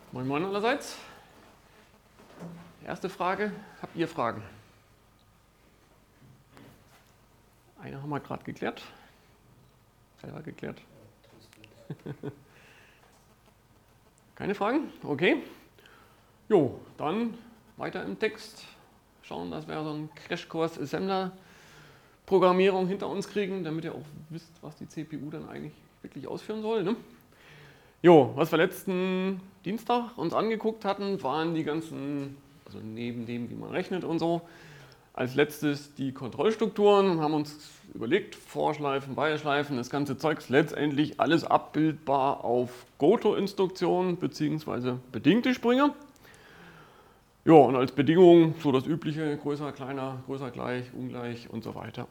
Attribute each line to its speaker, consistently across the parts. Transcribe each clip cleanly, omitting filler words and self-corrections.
Speaker 1: Moin Moin allerseits. Erste Frage, habt ihr Fragen? Eine haben wir gerade geklärt. Selber geklärt. Keine Fragen? Okay. Jo, dann weiter im Text. Schauen, dass wir so einen Crashkurs Assembler-Programmierung hinter uns kriegen, damit ihr auch wisst, was die CPU dann eigentlich wirklich ausführen soll. Ne? Jo, was wir letzten Dienstag uns angeguckt hatten, waren die ganzen, also neben dem, wie man rechnet und so, als letztes die Kontrollstrukturen und haben uns überlegt, Vorschleifen, Weilschleifen, das ganze Zeugs, letztendlich alles abbildbar auf Goto-Instruktionen bzw. bedingte Sprünge. Ja, und als Bedingung so das übliche, größer, kleiner, größer, gleich, ungleich und so weiter.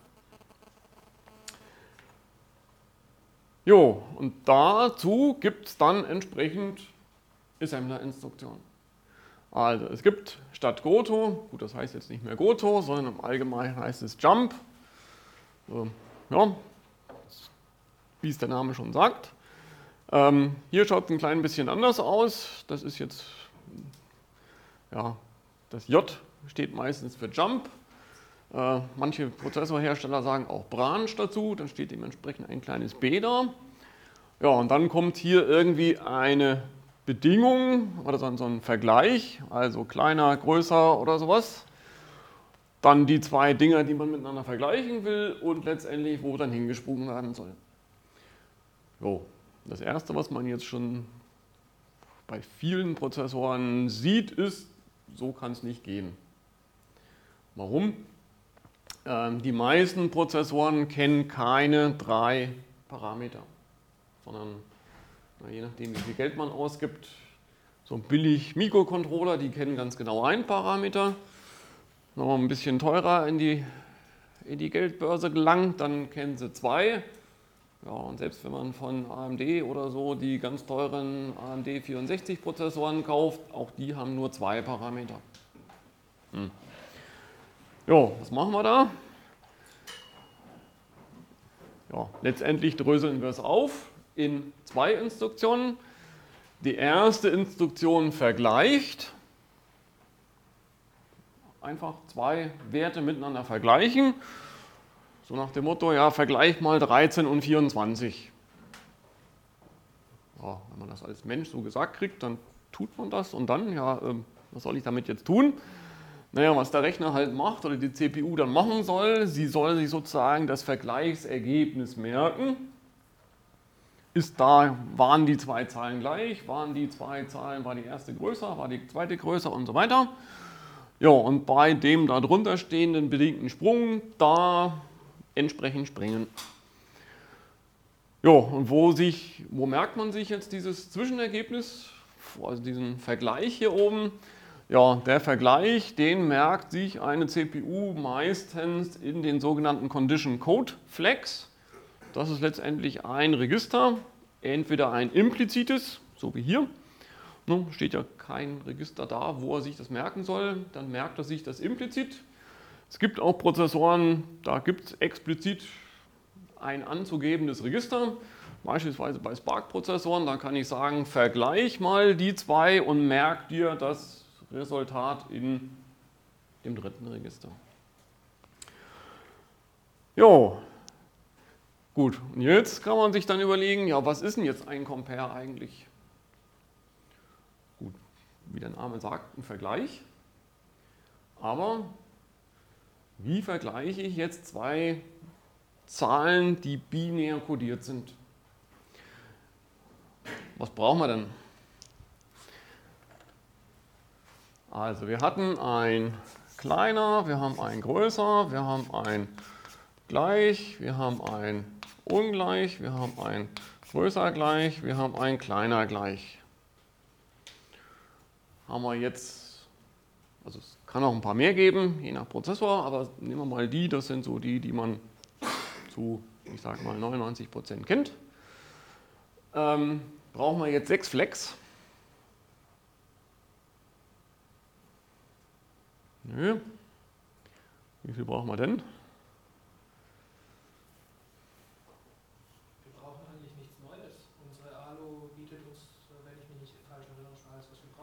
Speaker 1: Jo, und dazu gibt es dann entsprechend Assembler-Instruktionen. Also es gibt statt Goto, gut, das heißt jetzt nicht mehr Goto, sondern im Allgemeinen heißt es Jump. Ja, wie es der Name schon sagt. Hier schaut es ein klein bisschen anders aus. Das ist jetzt, ja, das J steht meistens für Jump. Manche Prozessorhersteller sagen auch Branch dazu, dann steht dementsprechend ein kleines B da. Ja, und dann kommt hier irgendwie eine Bedingung oder so ein Vergleich, also kleiner, größer oder sowas. Dann die zwei Dinger, die man miteinander vergleichen will und letztendlich, wo dann hingesprungen werden soll. So, das erste, was man jetzt schon bei vielen Prozessoren sieht, ist, so kann es nicht gehen. Warum? Die meisten Prozessoren kennen keine 3 Parameter, sondern je nachdem, wie viel Geld man ausgibt, so billig Mikrocontroller, die kennen ganz genau einen Parameter. Noch ein bisschen teurer in die Geldbörse gelangt, dann kennen sie 2. Ja, und selbst wenn man von AMD oder so die ganz teuren AMD 64 Prozessoren kauft, auch die haben nur 2 Parameter. Ja, was machen wir da? Ja, letztendlich dröseln wir es auf in 2 Instruktionen. Die erste Instruktion vergleicht. Einfach 2 Werte miteinander vergleichen. So nach dem Motto, ja, vergleich mal 13 und 24. Ja, wenn man das als Mensch so gesagt kriegt, dann tut man das und dann, ja, was soll ich damit jetzt tun? Naja, was der Rechner halt macht oder die CPU dann machen soll, sie soll sich sozusagen das Vergleichsergebnis merken. Waren die 2 Zahlen gleich, war die erste größer, war die zweite größer und so weiter. Ja, und bei dem darunter stehenden bedingten Sprung, da entsprechend springen. Ja, und wo merkt man sich jetzt dieses Zwischenergebnis, also diesen Vergleich hier oben? Ja, der Vergleich, den merkt sich eine CPU meistens in den sogenannten Condition Code Flags. Das ist letztendlich ein Register, entweder ein implizites, so wie hier. Steht ja kein Register da, wo er sich das merken soll, dann merkt er sich das implizit. Es gibt auch Prozessoren, da gibt es explizit ein anzugebendes Register, beispielsweise bei Spark-Prozessoren, da kann ich sagen, vergleich mal die 2 und merk dir das Resultat in dem dritten Register. Jo, gut, und jetzt kann man sich dann überlegen, ja, was ist denn jetzt ein Compare eigentlich? Gut, wie der Name sagt, ein Vergleich. Aber wie vergleiche ich jetzt 2 Zahlen, die binär kodiert sind? Was brauchen wir denn? Also wir hatten ein kleiner, wir haben ein größer, wir haben ein gleich, wir haben ein ungleich, wir haben ein größer gleich, wir haben ein kleiner gleich. Haben wir jetzt, also es kann auch ein paar mehr geben, je nach Prozessor, aber nehmen wir mal die, das sind so die man zu, ich sage mal, 99% kennt. Brauchen wir jetzt 6 Flags. Nö. Wie viel brauchen wir denn?
Speaker 2: Wir brauchen eigentlich nichts Neues. Unsere ALU bietet uns, wenn ich mich nicht falsch erinnere, schon alles, was wir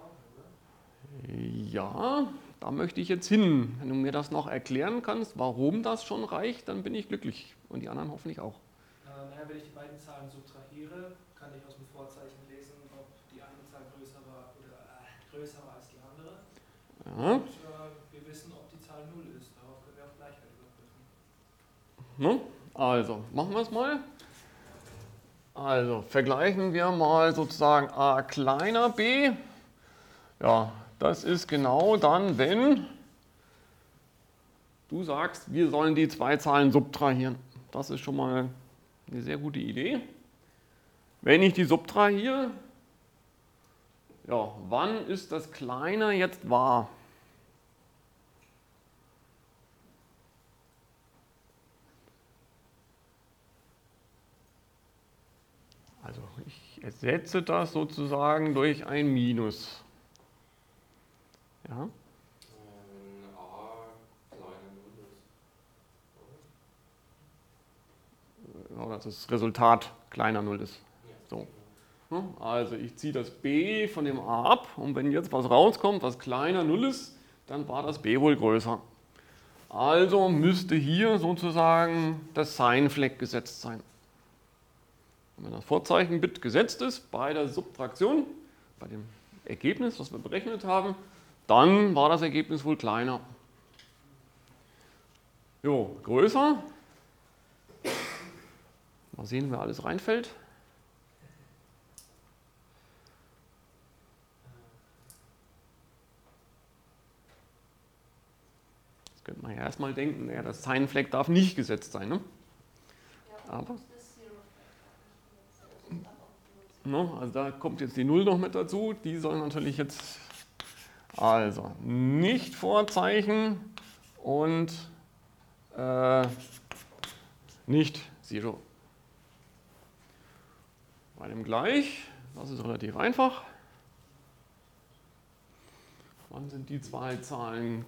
Speaker 1: Ja, da möchte ich jetzt hin. Wenn du mir das noch erklären kannst, warum das schon reicht, dann bin ich glücklich. Und die anderen hoffentlich auch.
Speaker 2: Naja, wenn ich die beiden Zahlen subtrahiere, kann ich aus dem Vorzeichen lesen, ob die eine Zahl größer war als die andere.
Speaker 1: Ja.
Speaker 2: Und wir wissen, ob die Zahl 0 ist. Darauf können wir auf Gleichheit überprüfen.
Speaker 1: Ne? Also, machen wir es mal. Also, vergleichen wir mal sozusagen a kleiner b. Ja, das ist genau dann, wenn du sagst, wir sollen die zwei Zahlen subtrahieren. Das ist schon mal eine sehr gute Idee. Wenn ich die subtrahiere, ja, wann ist das Kleine jetzt wahr? Also ich ersetze das sozusagen durch ein Minus. Ja?
Speaker 3: A kleiner 0 ist.
Speaker 1: Oder das Resultat kleiner 0 ist.
Speaker 3: Ja.
Speaker 1: So. Also ich ziehe das b von dem a ab und wenn jetzt was rauskommt, was kleiner 0 ist, dann war das b wohl größer. Also müsste hier sozusagen das Sign-Flag gesetzt sein. Und wenn das Vorzeichenbit gesetzt ist bei der Subtraktion, bei dem Ergebnis, das wir berechnet haben, dann war das Ergebnis wohl kleiner. Jo, größer. Mal sehen, wer alles reinfällt. Das könnte man ja erstmal denken, ja, das Sign-Flag darf nicht gesetzt sein. Ne? Aber also da kommt jetzt die 0 noch mit dazu. Die soll natürlich jetzt, also nicht Vorzeichen und nicht Zero. Bei dem gleich, das ist relativ einfach. Wann sind die zwei Zahlen?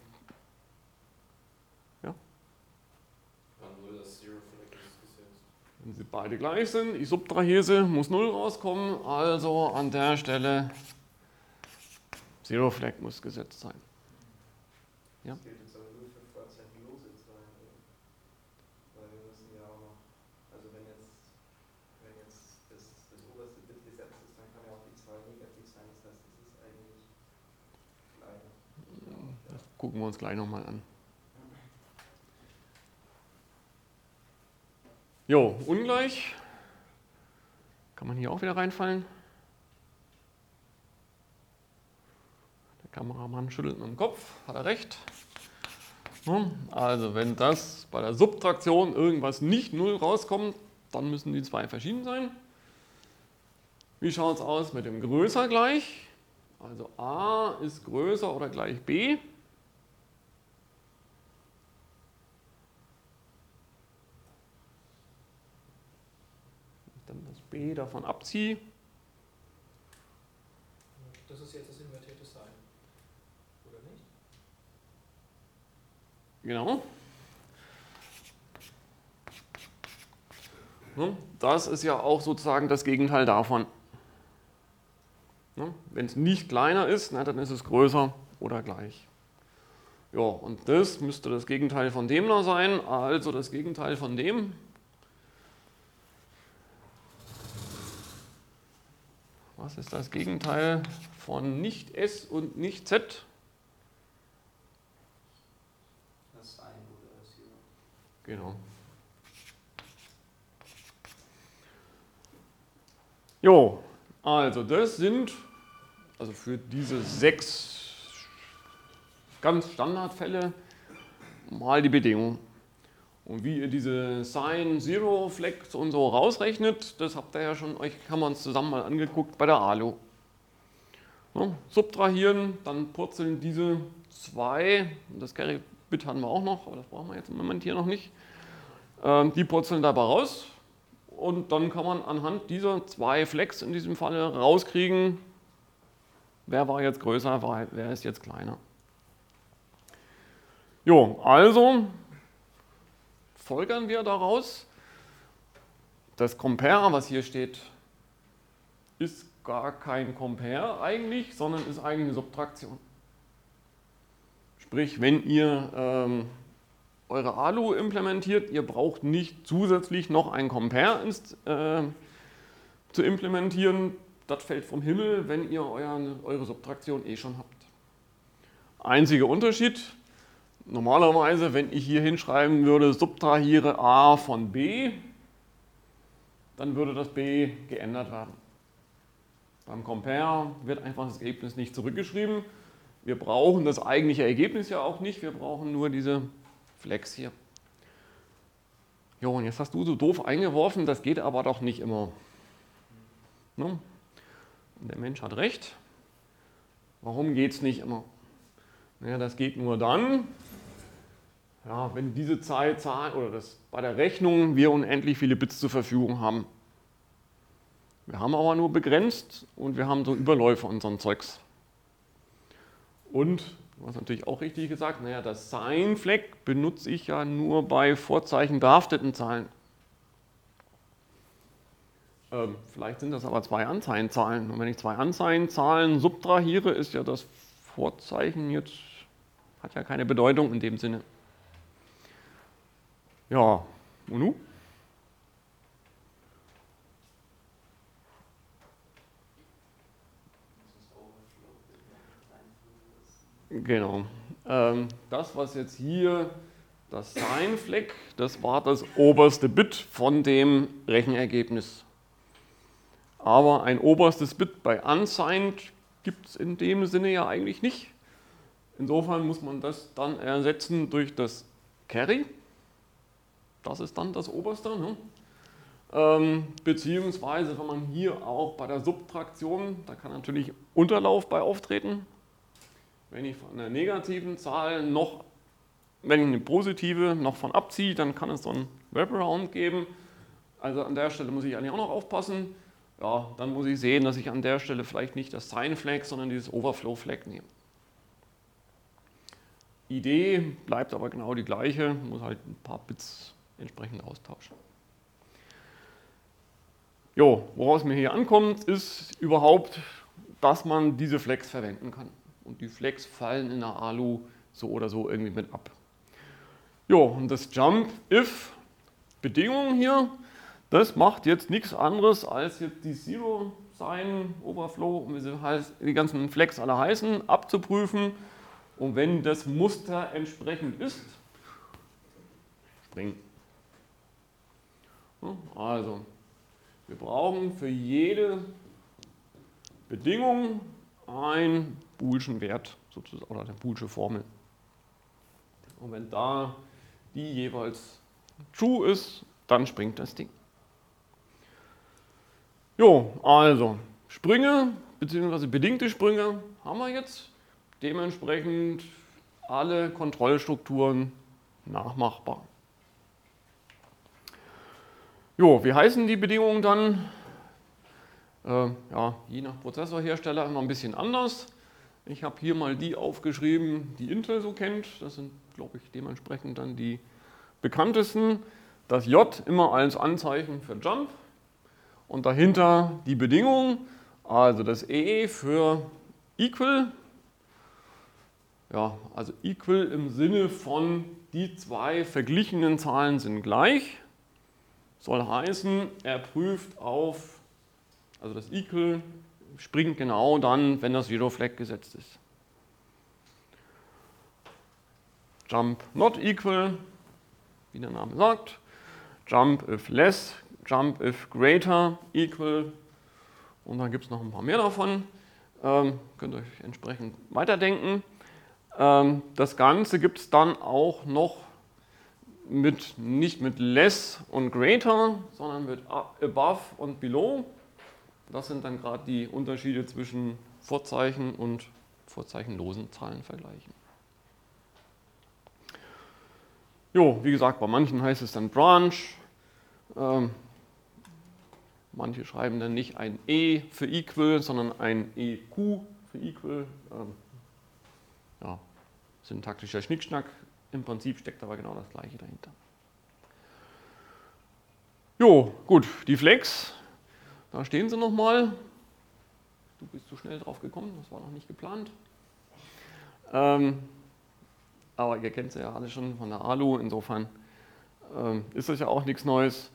Speaker 1: Ja?
Speaker 3: Wann wurde das Zero Flag gesetzt?
Speaker 1: Wenn sie beide gleich sind, ich subtrahiere sie, muss 0 rauskommen, also an der Stelle Zero Flag muss gesetzt sein. Ja?
Speaker 4: Das gilt jetzt aber nur für vorzeichenlose Zahlen, oder? Weil wir müssen ja auch noch, also wenn jetzt das oberste Bit gesetzt ist, dann kann ja auch die Zahl negativ sein, das heißt, es ist eigentlich kleiner.
Speaker 1: Das gucken wir uns gleich nochmal an. Jo, ungleich. Kann man hier auch wieder reinfallen? Der Kameramann schüttelt mit dem Kopf, hat er recht. Also wenn das bei der Subtraktion irgendwas nicht 0 rauskommt, dann müssen die zwei verschieden sein. Wie schaut es aus mit dem größer gleich? Also a ist größer oder gleich b. Dann das b davon abziehe.
Speaker 2: Das ist jetzt das invertierte Sign. Oder nicht?
Speaker 1: Genau. Das ist ja auch sozusagen das Gegenteil davon. Wenn es nicht kleiner ist, dann ist es größer oder gleich. Ja, und das müsste das Gegenteil von dem da sein, also das Gegenteil von dem. Was ist das Gegenteil von nicht S und nicht Z?
Speaker 4: Das Sign oder Zero.
Speaker 1: Genau. Jo, also das sind, also für diese 6 ganz Standardfälle mal die Bedingungen. Und wie ihr diese Sign, Zero, Flex und so rausrechnet, das habt ihr ja schon, euch haben wir uns zusammen mal angeguckt bei der ALU. Subtrahieren, dann purzeln diese zwei, das Carry-Bit haben wir auch noch, aber das brauchen wir jetzt im Moment hier noch nicht, die purzeln dabei raus und dann kann man anhand dieser zwei Flex in diesem Falle rauskriegen, wer war jetzt größer, wer ist jetzt kleiner. Jo, also folgern wir daraus, das Compare, was hier steht, ist gar kein Compare eigentlich, sondern ist eigentlich eine Subtraktion. Sprich, wenn ihr eure ALU implementiert, ihr braucht nicht zusätzlich noch ein Compare zu implementieren. Das fällt vom Himmel, wenn ihr eure Subtraktion eh schon habt. Einziger Unterschied, normalerweise, wenn ich hier hinschreiben würde, subtrahiere A von B, dann würde das B geändert werden. Beim Compare wird einfach das Ergebnis nicht zurückgeschrieben. Wir brauchen das eigentliche Ergebnis ja auch nicht, wir brauchen nur diese Flex hier. Jo, und jetzt hast du so doof eingeworfen, das geht aber doch nicht immer. Ne? Der Mensch hat recht. Warum geht es nicht immer? Naja, das geht nur dann, ja, wenn diese Zahl oder bei der Rechnung wir unendlich viele Bits zur Verfügung haben. Wir haben aber nur begrenzt und wir haben so Überläufe unseren Zeugs. Und, du hast natürlich auch richtig gesagt, naja, das Sign-Flag benutze ich ja nur bei vorzeichenbehafteten Zahlen. Vielleicht sind das aber zwei Anzeigenzahlen. Und wenn ich zwei Anzeigenzahlen subtrahiere, ist ja das Vorzeichen jetzt, hat ja keine Bedeutung in dem Sinne. Ja, und nun? Genau. Das, was jetzt hier das Sign-Flag, das war das oberste Bit von dem Rechenergebnis. Aber ein oberstes Bit bei unsigned gibt es in dem Sinne ja eigentlich nicht. Insofern muss man das dann ersetzen durch das Carry. Das ist dann das oberste. Ne? Beziehungsweise, wenn man hier auch bei der Subtraktion, da kann natürlich Unterlauf bei auftreten. Wenn ich von einer negativen Zahl wenn ich eine positive noch von abziehe, dann kann es so einen Wraparound geben. Also an der Stelle muss ich eigentlich auch noch aufpassen. Ja, dann muss ich sehen, dass ich an der Stelle vielleicht nicht das Sign-Flag, sondern dieses Overflow-Flag nehme. Idee bleibt aber genau die gleiche, muss halt ein paar Bits entsprechend austauschen. Jo, woraus mir hier ankommt, ist überhaupt, dass man diese Flags verwenden kann. Und die Flags fallen in der ALU so oder so irgendwie mit ab. Jo, und das Jump-If-Bedingung hier, das macht jetzt nichts anderes als jetzt die Zero-Sign, Overflow und wie sie die ganzen Flags alle heißen, abzuprüfen. Und wenn das Muster entsprechend ist, springen. Also, wir brauchen für jede Bedingung einen boolschen Wert sozusagen, oder eine boolsche Formel. Und wenn da die jeweils true ist, dann springt das Ding. Jo, also Sprünge bzw. bedingte Sprünge haben wir jetzt. Dementsprechend alle Kontrollstrukturen nachmachbar. Jo, wie heißen die Bedingungen dann? Ja, je nach Prozessorhersteller immer ein bisschen anders. Ich habe hier mal die aufgeschrieben, die Intel so kennt. Das sind, glaube ich, dementsprechend dann die bekanntesten. Das J immer als Anzeichen für Jump und dahinter die Bedingung, also das E für Equal. Ja, also Equal im Sinne von die zwei verglichenen Zahlen sind gleich. Soll heißen, er prüft auf, also das Equal springt genau dann, wenn das Zero Flag gesetzt ist. Jump not equal, wie der Name sagt. Jump if less, jump if greater, equal. Und dann gibt es noch ein paar mehr davon. Könnt ihr euch entsprechend weiterdenken. Das Ganze gibt es dann auch noch nicht mit less und greater, sondern mit above und below. Das sind dann gerade die Unterschiede zwischen Vorzeichen und vorzeichenlosen Zahlenvergleichen. Jo, wie gesagt, bei manchen heißt es dann Branch. Manche schreiben dann nicht ein E für Equal, sondern ein EQ für Equal. Ja, syntaktischer Schnickschnack. Im Prinzip steckt aber genau das Gleiche dahinter. Jo, gut, die Flags, da stehen sie nochmal. Du bist zu schnell drauf gekommen, das war noch nicht geplant. aber ihr kennt sie ja alle schon von der ALU, insofern ist das ja auch nichts Neues.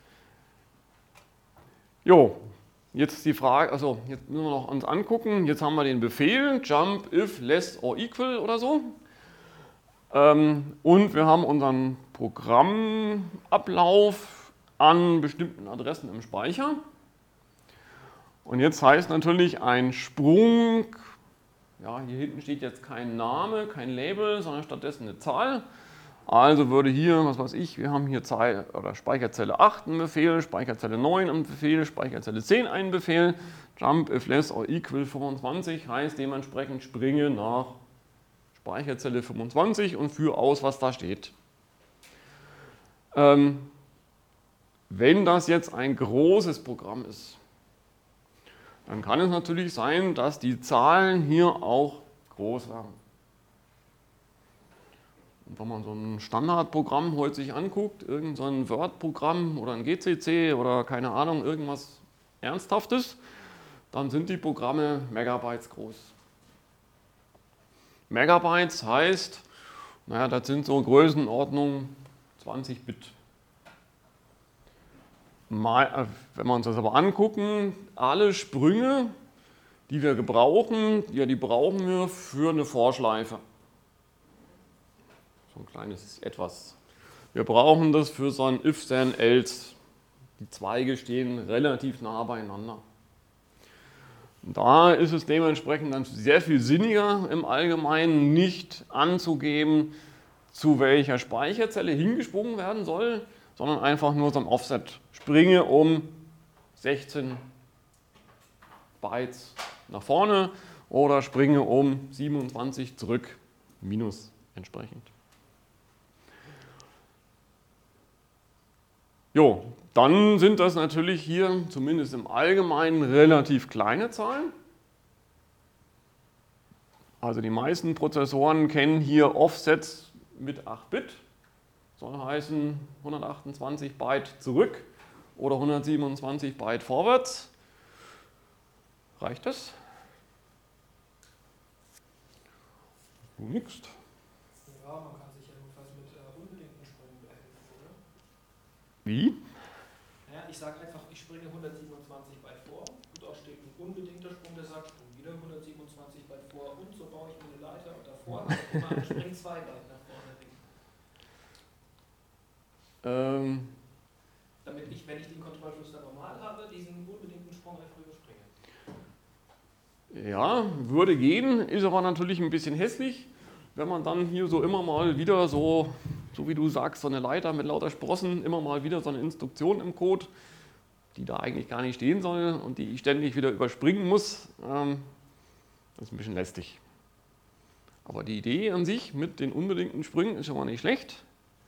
Speaker 1: Jo, jetzt die Frage, also jetzt müssen wir noch uns angucken, jetzt haben wir den Befehl jump if less or equal oder so. Und wir haben unseren Programmablauf an bestimmten Adressen im Speicher. Und jetzt heißt natürlich ein Sprung, ja, hier hinten steht jetzt kein Name, kein Label, sondern stattdessen eine Zahl. Also würde hier, was weiß ich, wir haben hier Speicherzelle 8 einen Befehl, Speicherzelle 9 einen Befehl, Speicherzelle 10 einen Befehl. Jump if less or equal 25 heißt dementsprechend springe nach Speicherzelle 25 und führe aus, was da steht. Wenn das jetzt ein großes Programm ist, dann kann es natürlich sein, dass die Zahlen hier auch groß werden. Und wenn man so ein Standardprogramm heute sich anguckt, irgendein so ein Word-Programm oder ein GCC oder keine Ahnung, irgendwas Ernsthaftes, dann sind die Programme Megabytes groß. Megabytes heißt, naja, das sind so Größenordnung 20 Bit. Wenn wir uns das aber angucken, alle Sprünge, die wir gebrauchen, die brauchen wir für eine Vorschleife. So ein kleines Etwas. Wir brauchen das für so ein if, then, else. Die Zweige stehen relativ nah beieinander. Da ist es dementsprechend dann sehr viel sinniger im Allgemeinen nicht anzugeben, zu welcher Speicherzelle hingesprungen werden soll, sondern einfach nur so ein Offset. Springe um 16 Bytes nach vorne oder springe um 27 zurück, minus entsprechend. Jo, dann sind das natürlich hier, zumindest im Allgemeinen, relativ kleine Zahlen. Also die meisten Prozessoren kennen hier Offsets mit 8 Bit. Soll heißen 128 Byte zurück oder 127 Byte vorwärts. Reicht das? Du nix.
Speaker 2: Ja, man kann sich ja jedenfalls mit unbedingten Sprüngen behelfen, oder?
Speaker 1: Wie?
Speaker 2: Ja, ich sage einfach, ich springe 127 Byte vor und da steht ein unbedingter Sprung, der sagt, spring wieder 127 Byte vor und so baue ich mir eine Leiter und davor immer ein Spring 2 Byte nach vorne weg. Damit ich, wenn ich den Kontrollfluss dann normal habe, diesen unbedingten Sprung einfach überspringe.
Speaker 1: Ja, würde gehen, ist aber natürlich ein bisschen hässlich, wenn man dann hier so immer mal wieder so wie du sagst, so eine Leiter mit lauter Sprossen, immer mal wieder so eine Instruktion im Code, die da eigentlich gar nicht stehen soll und die ich ständig wieder überspringen muss. Das ist ein bisschen lästig. Aber die Idee an sich mit den unbedingten Sprüngen ist schon mal nicht schlecht.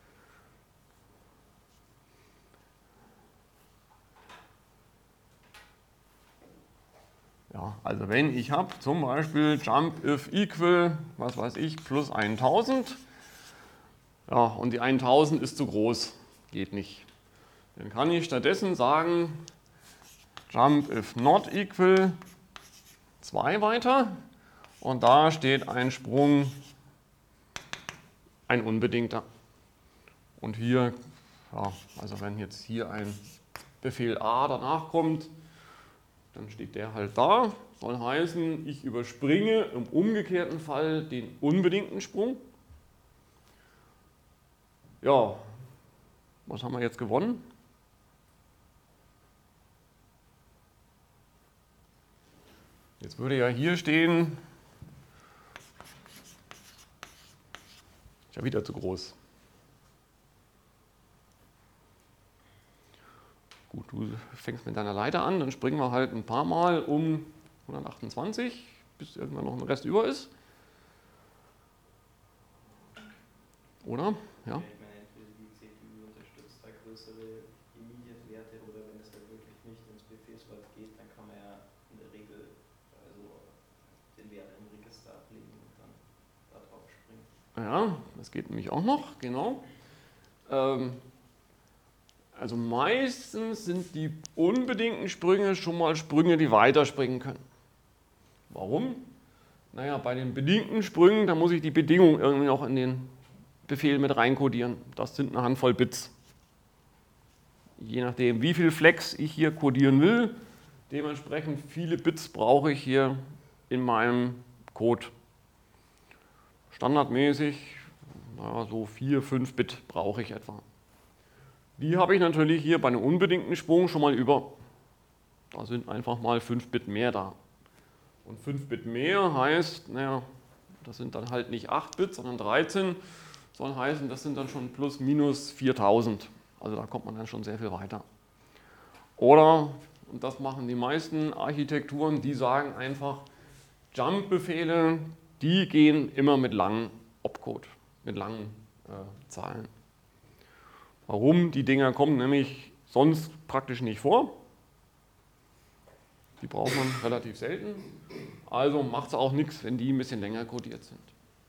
Speaker 1: Ja, also wenn ich habe zum Beispiel jump if equal, was weiß ich, plus 1000, ja, und die 1000 ist zu groß, geht nicht. Dann kann ich stattdessen sagen, jump if not equal 2 weiter und da steht ein Sprung, ein unbedingter. Und hier, ja, also wenn jetzt hier ein Befehl A danach kommt, dann steht der halt da, soll heißen, ich überspringe im umgekehrten Fall den unbedingten Sprung. Ja, was haben wir jetzt gewonnen? Jetzt würde ja hier stehen, ist ja wieder zu groß. Gut, du fängst mit deiner Leiter an, dann springen wir halt ein paar Mal um 128, bis irgendwann noch ein Rest über ist. Oder? Ja.
Speaker 4: Ich meine, entweder die CPU unterstützt da größere Immediate-Werte oder wenn es halt wirklich nicht ins Befehlswort geht, dann kann man ja in der Regel also den Wert im Register ablegen und dann da drauf springen.
Speaker 1: Ja, das geht nämlich auch noch, genau. Also meistens sind die unbedingten Sprünge schon mal Sprünge, die weiterspringen können. Warum? Naja, bei den bedingten Sprüngen, da muss ich die Bedingung irgendwie noch in den Befehl mit reinkodieren. Das sind eine Handvoll Bits. Je nachdem, wie viel Flex ich hier codieren will, dementsprechend viele Bits brauche ich hier in meinem Code. Standardmäßig so 4, 5 Bit brauche ich etwa. Die habe ich natürlich hier bei einem unbedingten Sprung schon mal über. Da sind einfach mal 5 Bit mehr da. Und 5 Bit mehr heißt, naja, das sind dann halt nicht 8 Bit, sondern 13, soll heißen, das sind dann schon plus minus 4000. Also da kommt man dann schon sehr viel weiter. Oder, und das machen die meisten Architekturen, die sagen einfach, Jump-Befehle, die gehen immer mit langen Opcode, mit langen Zahlen. Warum? Die Dinger kommen nämlich sonst praktisch nicht vor. Die braucht man relativ selten. Also macht es auch nichts, wenn die ein bisschen länger codiert sind.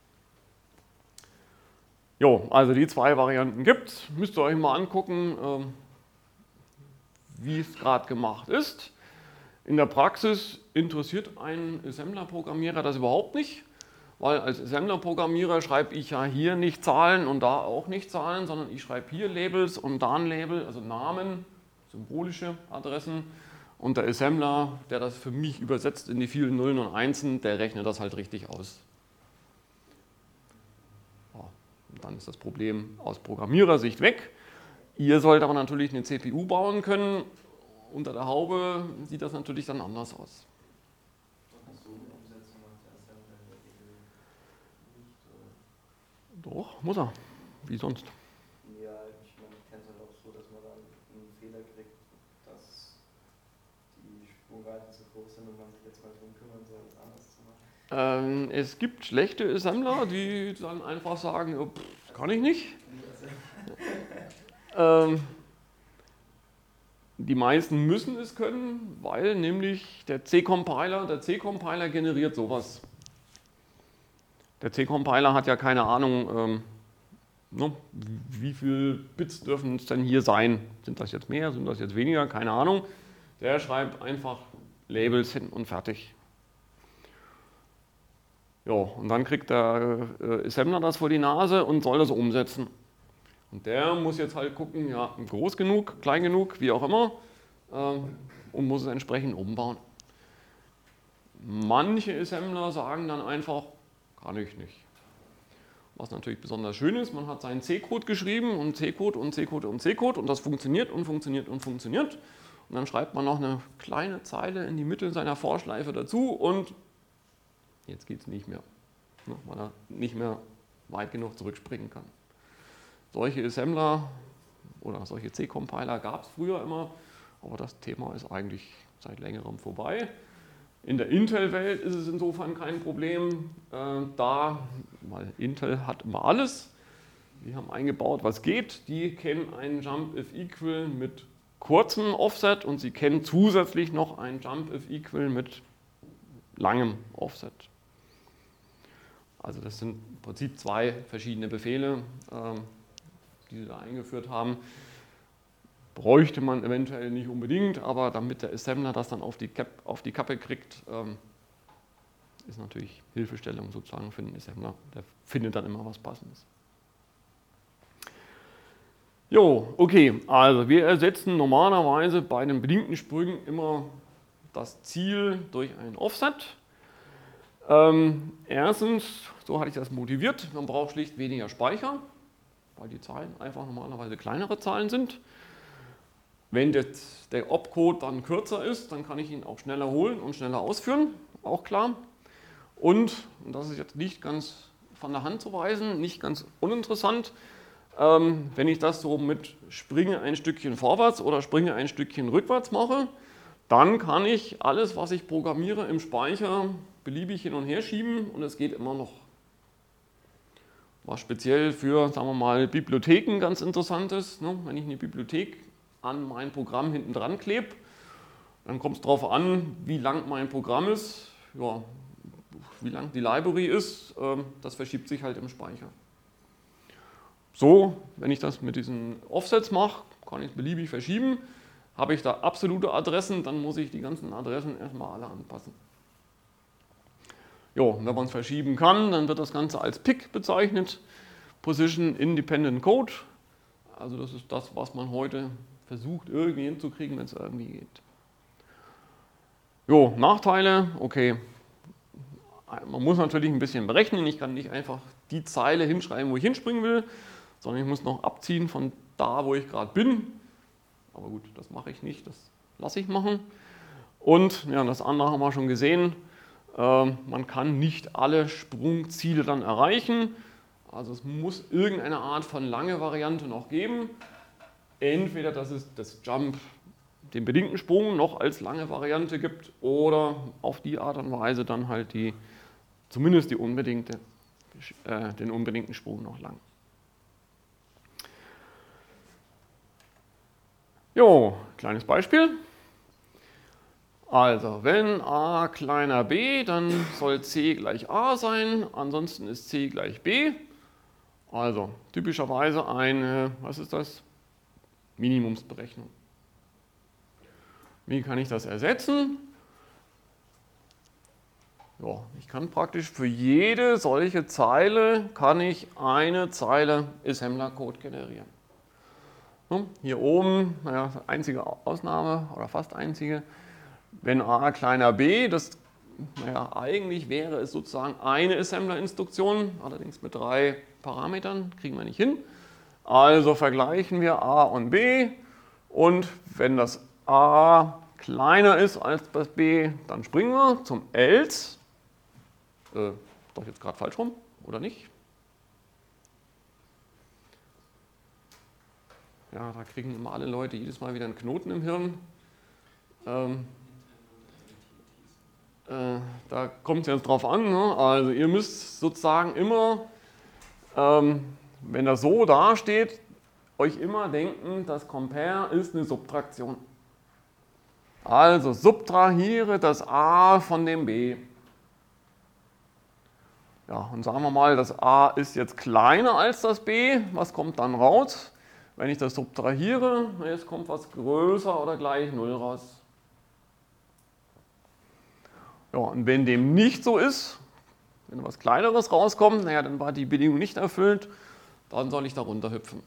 Speaker 1: Jo, also die zwei Varianten gibt es. Müsst ihr euch mal angucken, wie es gerade gemacht ist. In der Praxis interessiert einen Assembler-Programmierer das überhaupt nicht, weil als Assembler-Programmierer schreibe ich ja hier nicht Zahlen und da auch nicht Zahlen, sondern ich schreibe hier Labels und da ein Label, also Namen, symbolische Adressen. Und der Assembler, der das für mich übersetzt in die vielen Nullen und Einsen, der rechnet das halt richtig aus. Ja, und dann ist das Problem aus Programmierersicht weg. Ihr sollt aber natürlich eine CPU bauen können. Unter der Haube sieht das natürlich dann anders aus.
Speaker 4: So eine Umsetzung macht der Assembler in der Regel nicht, oder?
Speaker 1: Doch, muss er. Wie sonst?
Speaker 4: Ja, ich meine, ich kenne es halt auch so, dass man dann einen Fehler kriegt, dass die Sprungweiten zu groß sind und man sich jetzt mal drum kümmern soll, das anders zu machen.
Speaker 1: Es gibt schlechte Assembler, die dann einfach sagen, oh, kann ich nicht. Die meisten müssen es können, weil nämlich der C-Compiler generiert sowas. Der C-Compiler hat ja keine Ahnung, wie viele Bits dürfen es denn hier sein. Sind das jetzt mehr, sind das jetzt weniger, keine Ahnung. Der schreibt einfach Labels hin und fertig. Ja, und dann kriegt der Assembler das vor die Nase und soll das umsetzen. Und der muss jetzt halt gucken, ja, groß genug, klein genug, wie auch immer, und muss es entsprechend umbauen. Manche Assembler sagen dann einfach, kann ich nicht. Was natürlich besonders schön ist, man hat seinen C-Code geschrieben und C-Code und C-Code und C-Code und das funktioniert und funktioniert und funktioniert. Und dann schreibt man noch eine kleine Zeile in die Mitte seiner Vorschleife dazu und jetzt geht es nicht mehr, weil er nicht mehr weit genug zurückspringen kann. Solche Assembler oder solche C-Compiler gab es früher immer, aber das Thema ist eigentlich seit längerem vorbei. In der Intel-Welt ist es insofern kein Problem, weil Intel hat immer alles. Die haben eingebaut, was geht. Die kennen einen Jump if equal mit kurzem Offset und sie kennen zusätzlich noch einen Jump if equal mit langem Offset. Also das sind im Prinzip zwei verschiedene Befehle, die sie da eingeführt haben. Bräuchte man eventuell nicht unbedingt, aber damit der Assembler das dann auf die Kappe kriegt, ist natürlich Hilfestellung sozusagen für den Assembler. Der findet dann immer was Passendes. Jo, okay, also wir ersetzen normalerweise bei den bedingten Sprüngen immer das Ziel durch ein Offset. Erstens, so hatte ich das motiviert, man braucht schlicht weniger Speicher, weil die Zahlen einfach normalerweise kleinere Zahlen sind. Wenn der Opcode dann kürzer ist, dann kann ich ihn auch schneller holen und schneller ausführen, auch klar. Und das ist jetzt nicht ganz von der Hand zu weisen, nicht ganz uninteressant, wenn ich das so mit Springe ein Stückchen vorwärts oder Springe ein Stückchen rückwärts mache, dann kann ich alles, was ich programmiere, im Speicher beliebig hin und her schieben und es geht immer noch. Was speziell für, sagen wir mal, Bibliotheken ganz interessant ist, ne? Wenn ich eine Bibliothek an mein Programm hinten dran klebe, dann kommt es darauf an, wie lang mein Programm ist, ja, wie lang die Library ist, das verschiebt sich halt im Speicher. So, wenn ich das mit diesen Offsets mache, kann ich es beliebig verschieben. Habe ich da absolute Adressen, dann muss ich die ganzen Adressen erstmal alle anpassen. Jo, wenn man es verschieben kann, dann wird das Ganze als Pick bezeichnet. Position Independent Code. Also das ist das, was man heute versucht irgendwie hinzukriegen, wenn es irgendwie geht. Jo, Nachteile, okay. Man muss natürlich ein bisschen berechnen. Ich kann nicht einfach die Zeile hinschreiben, wo ich hinspringen will, sondern ich muss noch abziehen von da, wo ich gerade bin. Aber gut, das mache ich nicht, das lasse ich machen. Und ja, das andere haben wir schon gesehen. Man kann nicht alle Sprungziele dann erreichen. Also es muss irgendeine Art von lange Variante noch geben. Entweder, dass es das Jump, den bedingten Sprung, noch als lange Variante gibt oder auf die Art und Weise dann halt zumindest den unbedingten Sprung noch lang. Jo, kleines Beispiel. Also, wenn a kleiner b, dann soll c gleich a sein, ansonsten ist c gleich b. Also, typischerweise eine, was ist das? Minimumsberechnung. Wie kann ich das ersetzen? Ja, ich kann praktisch für jede solche Zeile, kann ich eine Zeile Assembler-Code generieren. Hier oben, naja, einzige Ausnahme oder fast einzige, wenn a kleiner b, naja, eigentlich wäre es sozusagen eine Assembler-Instruktion, allerdings mit 3 Parametern, kriegen wir nicht hin. Also vergleichen wir a und b und wenn das a kleiner ist als das b, dann springen wir zum else. Doch jetzt gerade falsch rum, oder nicht? Ja, da kriegen immer alle Leute jedes Mal wieder einen Knoten im Hirn. Da kommt es jetzt drauf an. Ne? Also ihr müsst sozusagen immer, wenn das so dasteht, euch immer denken, das Compare ist eine Subtraktion. Also subtrahiere das a von dem b. Ja, und sagen wir mal, das a ist jetzt kleiner als das b. Was kommt dann raus? Wenn ich das subtrahiere, jetzt kommt was größer oder gleich 0 raus. Ja, und wenn dem nicht so ist, wenn was Kleineres rauskommt, naja, dann war die Bedingung nicht erfüllt, dann soll ich da runter hüpfen.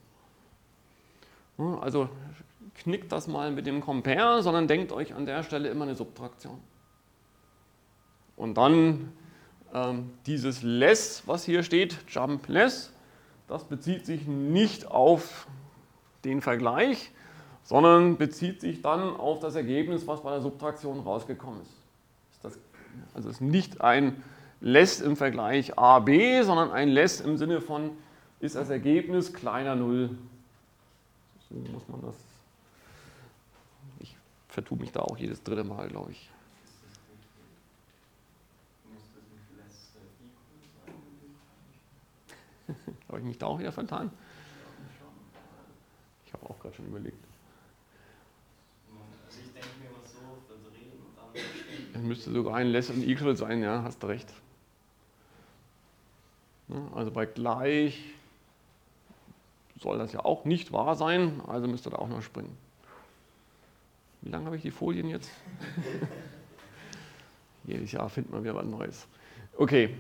Speaker 1: Also knickt das mal mit dem Compare, sondern denkt euch an der Stelle immer eine Subtraktion. Und dann dieses less, was hier steht, jump less, das bezieht sich nicht auf den Vergleich, sondern bezieht sich dann auf das Ergebnis, was bei der Subtraktion rausgekommen ist. Also es ist nicht ein less im Vergleich a, b, sondern ein less im Sinne von, ist das Ergebnis kleiner 0. So muss man das. Ich vertue mich da auch jedes dritte Mal, glaube ich. Habe ich mich da auch wieder vertan? Ich habe auch gerade schon überlegt.
Speaker 4: Also ich denke mir immer so, verdrehen und dann...
Speaker 1: Es müsste sogar ein less und equal sein, ja, hast du recht. Also bei gleich soll das ja auch nicht wahr sein, also müsste da auch noch springen. Wie lange habe ich die Folien jetzt? Jedes Jahr findet man wieder was Neues. Okay.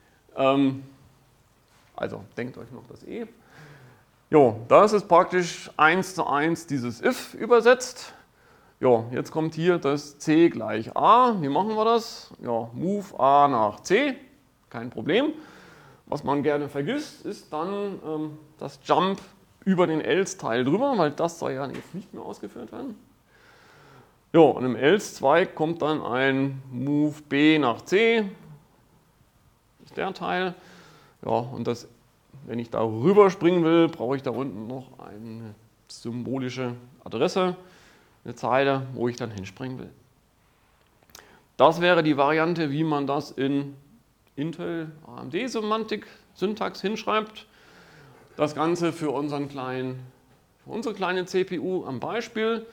Speaker 1: Also denkt euch noch das E. Jo, das ist praktisch 1:1 dieses if übersetzt. Jo, jetzt kommt hier das c gleich a. Wie machen wir das? Ja, move a nach c, kein Problem. Was man gerne vergisst, ist dann das Jump über den else-Teil drüber, weil das soll ja jetzt nicht mehr ausgeführt werden. Jo, und im else-Zweig kommt dann ein move b nach c. Das ist der Teil. Ja, und das, wenn ich da rüber springen will, brauche ich da unten noch eine symbolische Adresse, eine Zeile, wo ich dann hinspringen will. Das wäre die Variante, wie man das in Intel AMD Syntax hinschreibt. Das Ganze für unsere kleine CPU am Beispiel.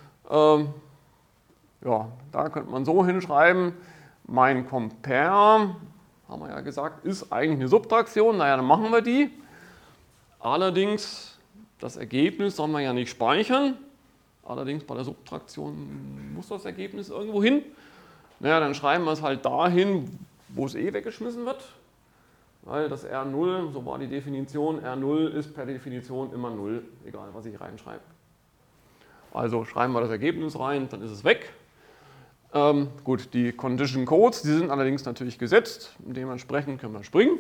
Speaker 1: Ja, da könnte man so hinschreiben, mein Compare, haben wir ja gesagt, ist eigentlich eine Subtraktion, naja, dann machen wir die. Allerdings, das Ergebnis sollen wir ja nicht speichern. Allerdings bei der Subtraktion muss das Ergebnis irgendwo hin. Naja, dann schreiben wir es halt dahin, wo es eh weggeschmissen wird. weil das R0, so war die Definition, R0 ist per Definition immer 0, egal was ich reinschreibe. Also schreiben wir das Ergebnis rein, dann ist es weg. Gut, die Condition Codes, die sind allerdings natürlich gesetzt, dementsprechend können wir springen.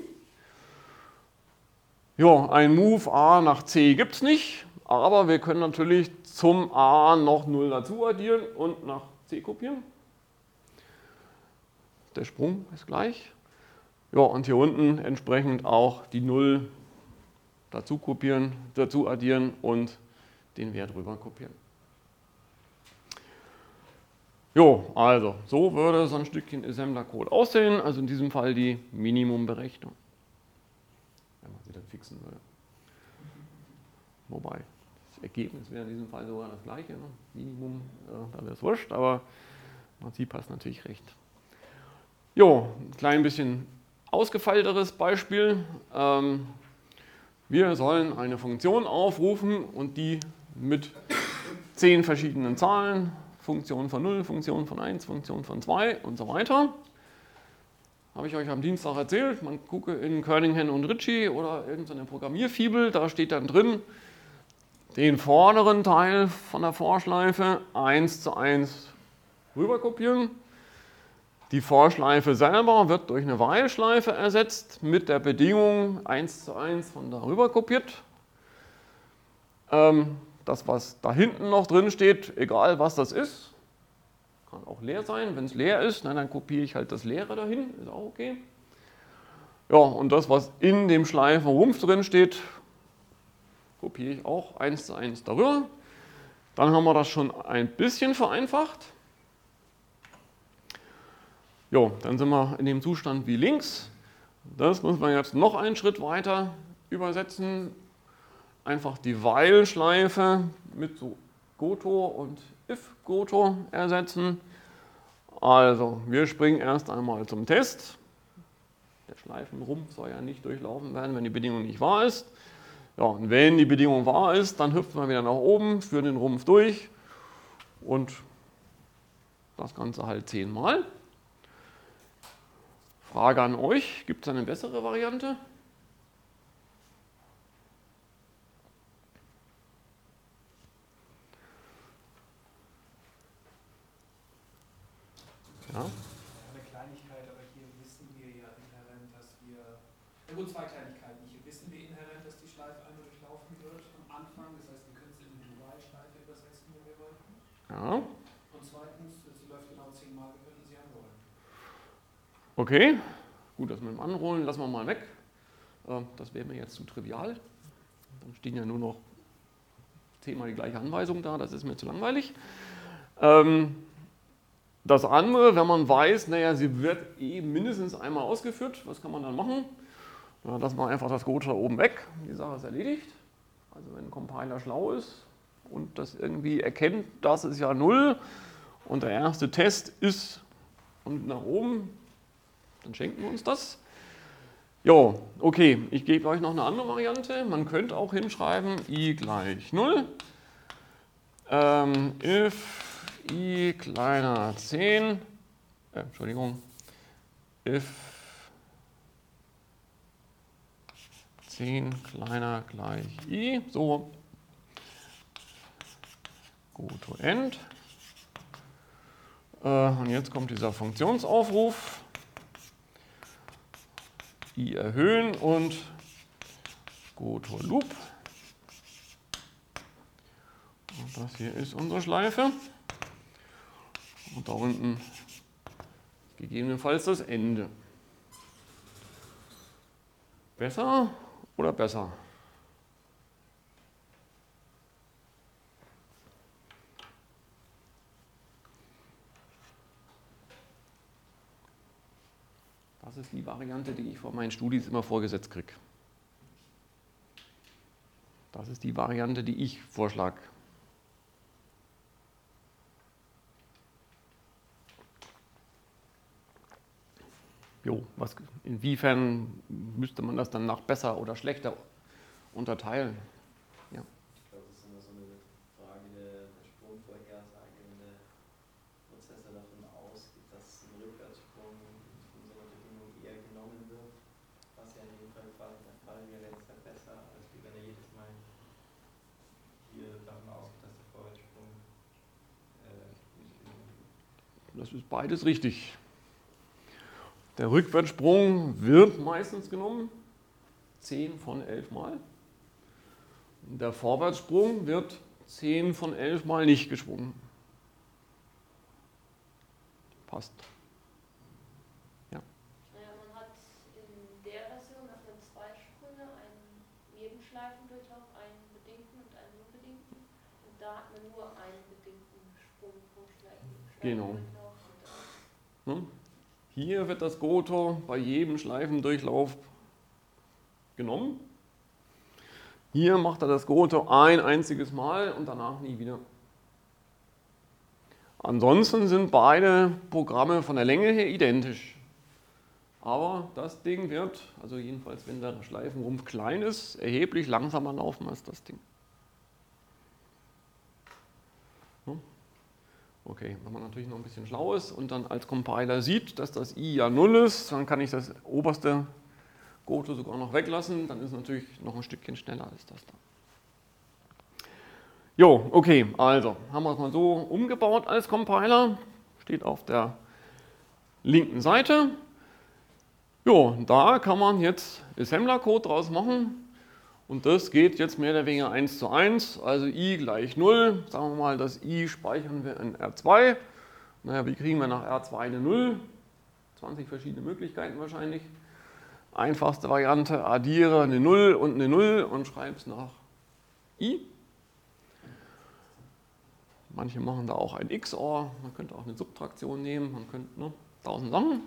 Speaker 1: Ja, ein Move A nach C gibt es nicht, aber wir können natürlich zum A noch 0 dazu addieren und nach C kopieren. Der Sprung ist gleich. Ja, und hier unten entsprechend auch die 0 dazu kopieren, dazu addieren und den Wert rüber kopieren. Jo, also so würde so ein Stückchen Assembler-Code aussehen, also in diesem Fall die Minimumberechnung, wenn man sie dann fixen würde. Wobei, das Ergebnis wäre in diesem Fall sogar das gleiche, ne? Minimum, da wäre es wurscht, aber im Prinzip hast natürlich recht. Jo, ein klein bisschen ausgefeilteres Beispiel. Wir sollen eine Funktion aufrufen und die mit 10 verschiedenen Zahlen, Funktion von 0, Funktion von 1, Funktion von 2 und so weiter. Habe ich euch am Dienstag erzählt, man gucke in Kernighan und Ritchie oder irgendeine Programmierfibel, da steht dann drin, den vorderen Teil von der Vorschleife 1:1 rüberkopieren. Die Vorschleife selber wird durch eine While-Schleife ersetzt mit der Bedingung 1:1 von darüber kopiert. Das, was da hinten noch drin steht, egal was das ist, kann auch leer sein. Wenn es leer ist, dann kopiere ich halt das Leere dahin, ist auch okay. Ja, und das, was in dem Schleifenrumpf drin steht, kopiere ich auch 1:1 darüber. Dann haben wir das schon ein bisschen vereinfacht. Jo, dann sind wir in dem Zustand wie links. Das müssen wir jetzt noch einen Schritt weiter übersetzen. Einfach die While-Schleife mit so Goto und if-Goto ersetzen. Also, wir springen erst einmal zum Test. Der Schleifenrumpf soll ja nicht durchlaufen werden, wenn die Bedingung nicht wahr ist. Ja, und wenn die Bedingung wahr ist, dann hüpfen wir wieder nach oben, führen den Rumpf durch und das Ganze halt 10 Mal. Frage an euch, gibt es eine bessere Variante? Ja.
Speaker 2: Eine Kleinigkeit, aber hier wissen wir ja inhärent, dass wir. Ja gut, zwei Kleinigkeiten. Hier wissen wir inhärent, dass die Schleife einmal durchlaufen wird am Anfang. Das heißt, wir können sie in eine Dualschleife übersetzen, wenn wir wollten.
Speaker 1: Ja.
Speaker 2: Und zweitens, sie läuft genau 10 Mal, wir könnten sie anrollen.
Speaker 1: Okay, gut, das mit dem Anrollen lassen wir mal weg. Das wäre mir jetzt zu trivial. Dann stehen ja nur noch 10-mal die gleiche Anweisung da, das ist mir zu langweilig. Das andere, wenn man weiß, naja, sie wird mindestens einmal ausgeführt, was kann man dann machen? Ja, lassen wir einfach das Goto oben weg, die Sache ist erledigt. Also wenn ein Compiler schlau ist und das irgendwie erkennt, das ist ja 0 und der erste Test ist und nach oben, dann schenken wir uns das. Jo, okay, ich gebe euch noch eine andere Variante. Man könnte auch hinschreiben, i gleich 0. If i kleiner 10, if 10 kleiner gleich i, so, go to end. Und jetzt kommt dieser Funktionsaufruf. I erhöhen und go to loop. Und das hier ist unsere Schleife. Und da unten gegebenenfalls das Ende. Besser oder besser? Das ist die Variante, die ich vor meinen Studis immer vorgesetzt kriege. Das ist die Variante, die ich vorschlage. Jo, inwiefern müsste man das dann nach besser oder schlechter unterteilen? Ja.
Speaker 4: Ich glaube, das ist immer so eine Frage der Sprungvorhersage, wenn der Prozessor davon ausgeht, dass ein Rückwärtssprung von so einer Bedingung eher genommen wird, was ja nicht
Speaker 1: das ist beides richtig. Der Rückwärtssprung wird meistens genommen, 10 von 11 Mal. Der Vorwärtssprung wird 10 von 11 Mal nicht geschwungen. Passt.
Speaker 5: Naja, man hat in der Version auf den zwei Sprünge einen Nebenschleifendurchlauf, einen bedingten und einen unbedingten. Und da hat man nur einen bedingten Sprung pro
Speaker 1: Genau.
Speaker 5: Schleifendurchlauf.
Speaker 1: Hier wird das Goto bei jedem Schleifendurchlauf genommen. Hier macht er das Goto ein einziges Mal und danach nie wieder. Ansonsten sind beide Programme von der Länge her identisch. Aber das Ding wird, also jedenfalls wenn der Schleifenrumpf klein ist, erheblich langsamer laufen als das Ding. Okay, wenn man natürlich noch ein bisschen schlau ist und dann als Compiler sieht, dass das I ja 0 ist, dann kann ich das oberste Goto sogar noch weglassen, dann ist es natürlich noch ein Stückchen schneller als das da. Jo, okay, also haben wir es mal so umgebaut als Compiler, steht auf der linken Seite. Jo, da kann man jetzt Assembler-Code draus machen und das geht jetzt mehr oder weniger 1:1, also I gleich 0, sagen wir mal, das I speichern wir in R2. Naja, wie kriegen wir nach R2 eine 0? 20 verschiedene Möglichkeiten wahrscheinlich. Einfachste Variante, addiere eine 0 und schreibe es nach I. Manche machen da auch ein XOR, man könnte auch eine Subtraktion nehmen, man könnte 1000 Sachen.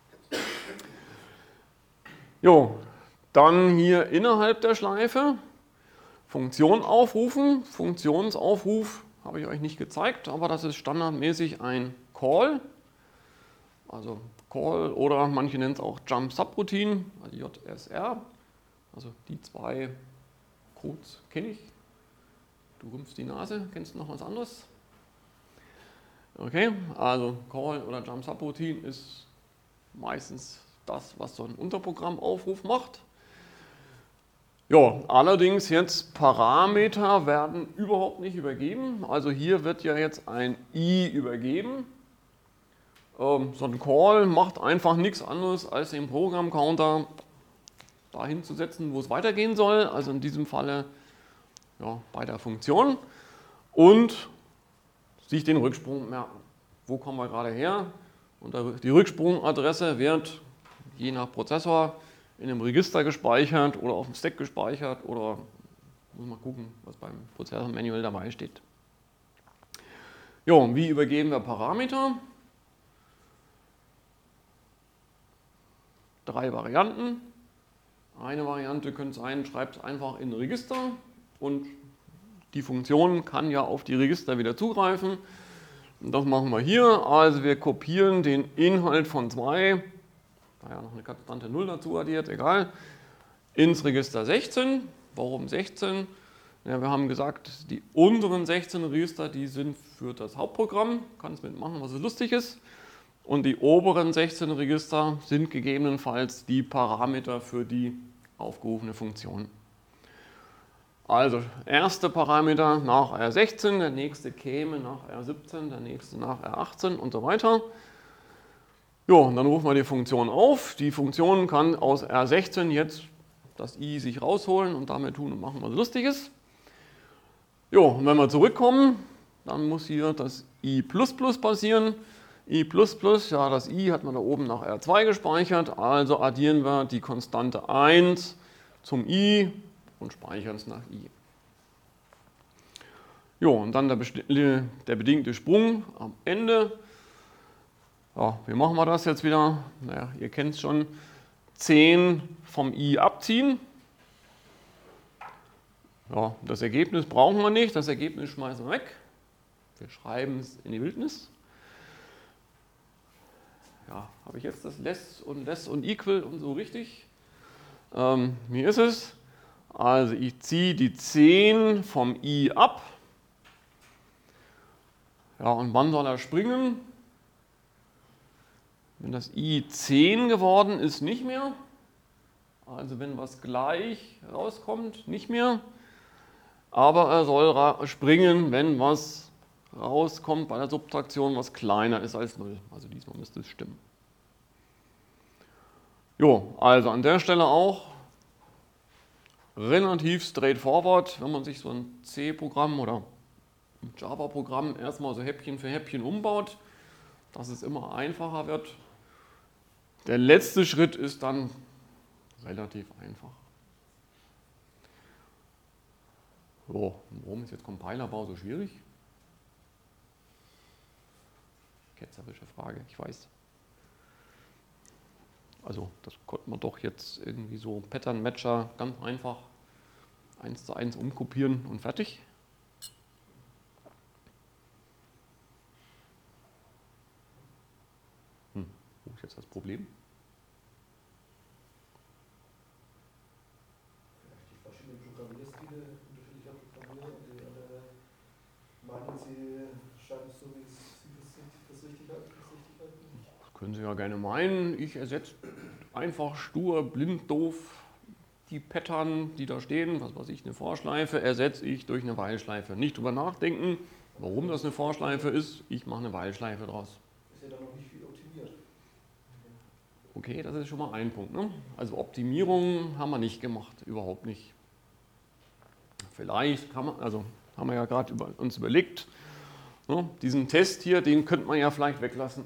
Speaker 1: Jo, dann hier innerhalb der Schleife Funktion aufrufen. Funktionsaufruf habe ich euch nicht gezeigt, aber das ist standardmäßig ein Call. Also Call oder manche nennen es auch Jump Subroutine, also JSR. Also die zwei Codes kenne ich. Du rümpfst die Nase, kennst du noch was anderes? Okay, also Call oder Jump Subroutine ist meistens das, was so ein Unterprogrammaufruf macht. Ja, allerdings jetzt Parameter werden überhaupt nicht übergeben. Also hier wird ja jetzt ein I übergeben. So ein Call macht einfach nichts anderes, als den Programmcounter dahin zu setzen, wo es weitergehen soll. Also in diesem Falle ja, bei der Funktion. Und sich den Rücksprung merken. Wo kommen wir gerade her? Und die Rücksprungadresse wird je nach Prozessor in einem Register gespeichert oder auf dem Stack gespeichert oder muss man gucken, was beim Prozessor-Manual dabei steht. Jo, wie übergeben wir Parameter? 3 Varianten. Eine Variante könnte sein, schreibt es einfach in ein Register und die Funktion kann ja auf die Register wieder zugreifen. Und das machen wir hier. Also wir kopieren den Inhalt von 2, da ja noch eine Konstante 0 dazu addiert, egal, ins Register 16. Warum 16? Ja, wir haben gesagt, die unteren 16 Register, die sind für das Hauptprogramm, kann es mitmachen, was es lustig ist. Und die oberen 16 Register sind gegebenenfalls die Parameter für die aufgerufene Funktion. Also, erste Parameter nach R16, der nächste käme nach R17, der nächste nach R18 und so weiter. Jo, und dann rufen wir die Funktion auf. Die Funktion kann aus R16 jetzt das I sich rausholen und damit tun und machen, was Lustiges. Jo, und wenn wir zurückkommen, dann muss hier das I++ passieren. I++, ja, das I hat man da oben nach R2 gespeichert, also addieren wir die Konstante 1 zum I und speichern es nach I. Jo, und dann der bedingte Sprung am Ende. Ja, wie machen wir das jetzt wieder? Naja, ihr kennt es schon. 10 vom I abziehen. Ja, das Ergebnis brauchen wir nicht, das Ergebnis schmeißen wir weg. Wir schreiben es in die Wildnis. Ja, habe ich jetzt das less und equal und so richtig? Hier ist es. Also ich ziehe die 10 vom I ab. Ja, und wann soll er springen? Wenn das I 10 geworden ist, nicht mehr. Also wenn was gleich rauskommt, nicht mehr. Aber er soll springen, wenn was rauskommt bei der Subtraktion, was kleiner ist als 0. Also diesmal müsste es stimmen. Jo, also an der Stelle auch relativ straightforward, wenn man sich so ein C-Programm oder ein Java-Programm erstmal so Häppchen für Häppchen umbaut, dass es immer einfacher wird. Der letzte Schritt ist dann relativ einfach. So, warum ist jetzt Compilerbau so schwierig? Ketzerische Frage, ich weiß. Also das konnte man doch jetzt irgendwie so Pattern-Matcher ganz einfach 1:1 umkopieren und fertig. Wo ist jetzt das Problem?
Speaker 2: Die verschiedenen Programmierstile unterschiedlicher Programmierer oder meinen Sie, scheint es so, wie Sie das richtig halten?
Speaker 1: Das können Sie ja gerne meinen. Ich ersetze einfach stur, blind, doof die Pattern, die da stehen, was weiß ich, eine Vorschleife, ersetze ich durch eine While-Schleife. Nicht drüber nachdenken, warum das eine Vorschleife ist. Ich mache eine While-Schleife draus.
Speaker 2: Ist ja dann noch nicht viel optimiert.
Speaker 1: Okay, das ist schon mal ein Punkt. Ne? Also Optimierung haben wir nicht gemacht, überhaupt nicht. Vielleicht kann man, also haben wir ja gerade uns überlegt, ne? Diesen Test hier, den könnte man ja vielleicht weglassen.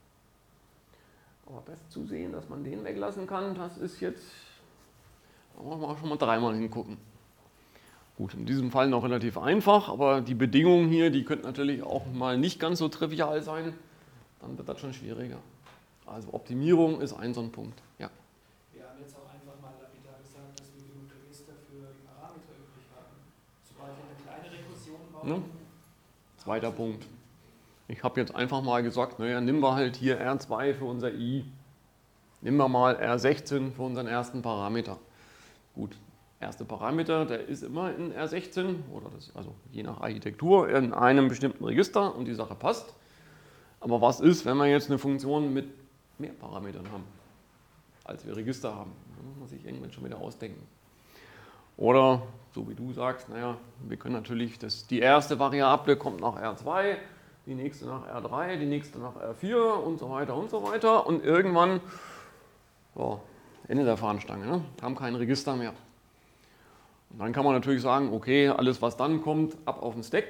Speaker 1: Aber das zu sehen, dass man den weglassen kann, das ist jetzt, da muss man schon mal dreimal hingucken. Gut, in diesem Fall noch relativ einfach, aber die Bedingungen hier, die könnten natürlich auch mal nicht ganz so trivial sein, dann wird das schon schwieriger. Also Optimierung ist ein so ein Punkt. Ja.
Speaker 2: Wir haben jetzt auch einfach mal lapidar gesagt, dass wir genug Register für die Parameter übrig haben. Sobald wir eine kleine Rekursion bauen.
Speaker 1: Ja. Zweiter Punkt. Ich habe jetzt einfach mal gesagt, naja, nehmen wir halt hier R2 für unser I. Nehmen wir mal R16 für unseren ersten Parameter. Gut, erste Parameter, der ist immer in R16, oder das, also je nach Architektur, in einem bestimmten Register und die Sache passt. Aber was ist, wenn wir jetzt eine Funktion mit mehr Parametern haben, als wir Register haben? Da muss man sich irgendwann schon wieder ausdenken. Oder, so wie du sagst, naja, wir können natürlich, die erste Variable kommt nach R2, die nächste nach R3, die nächste nach R4 und so weiter und so weiter. Und irgendwann, ja, Ende der Fahnenstange, ne? Haben kein Register mehr. Und dann kann man natürlich sagen, okay, alles was dann kommt, ab auf den Stack.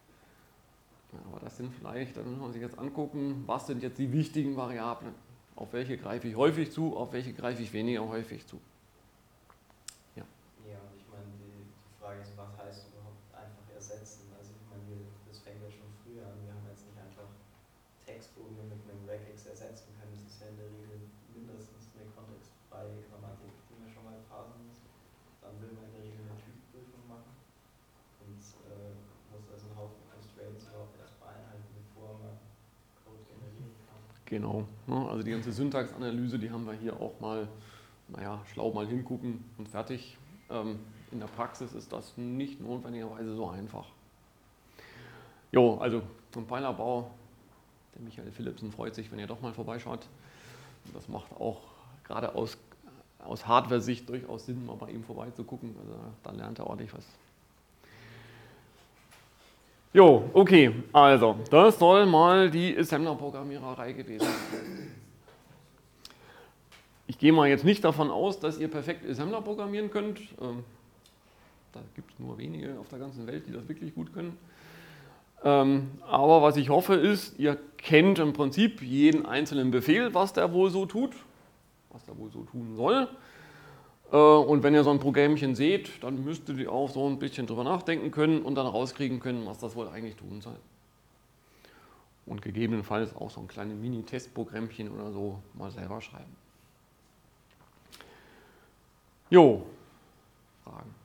Speaker 1: Ja, aber das sind vielleicht, dann muss man sich jetzt angucken, was sind jetzt die wichtigen Variablen? Auf welche greife ich häufig zu, auf welche greife ich weniger häufig zu?
Speaker 4: Ja, und ich meine, die Frage ist, was heißt überhaupt einfach ersetzen? Also ich meine, das fängt ja schon früher an. Wir haben jetzt nicht einfach Textbogen mit einem Regex ersetzen können. Das ist ja in der Regel mindestens eine kontextfreie Grammatik, die man schon mal parsen muss. Dann will man in der Regel eine Typprüfung machen und muss also einen Haufen Constraints überhaupt erstmal einhalten, bevor man Code generieren kann.
Speaker 1: Genau, also die ganze Syntaxanalyse, die haben wir hier auch mal, naja, schlau mal hingucken und fertig. In der Praxis ist das nicht notwendigerweise so einfach. Jo, also Compilerbau, der Michael Philipsen freut sich, wenn ihr doch mal vorbeischaut. Das macht auch gerade aus Hardware-Sicht durchaus Sinn, mal bei ihm vorbeizugucken. Also da lernt er ordentlich was. Jo, okay, also das soll mal die Assembler-Programmiererei gewesen sein. Ich gehe mal jetzt nicht davon aus, dass ihr perfekt Assembler programmieren könnt. Da gibt es nur wenige auf der ganzen Welt, die das wirklich gut können. Aber was ich hoffe ist, ihr kennt im Prinzip jeden einzelnen Befehl, was der wohl so tut, was der wohl so tun soll. Und wenn ihr so ein Programmchen seht, dann müsstet ihr auch so ein bisschen drüber nachdenken können und dann rauskriegen können, was das wohl eigentlich tun soll. Und gegebenenfalls auch so ein kleines Mini-Testprogrammchen oder so mal selber schreiben. Jo, Fragen?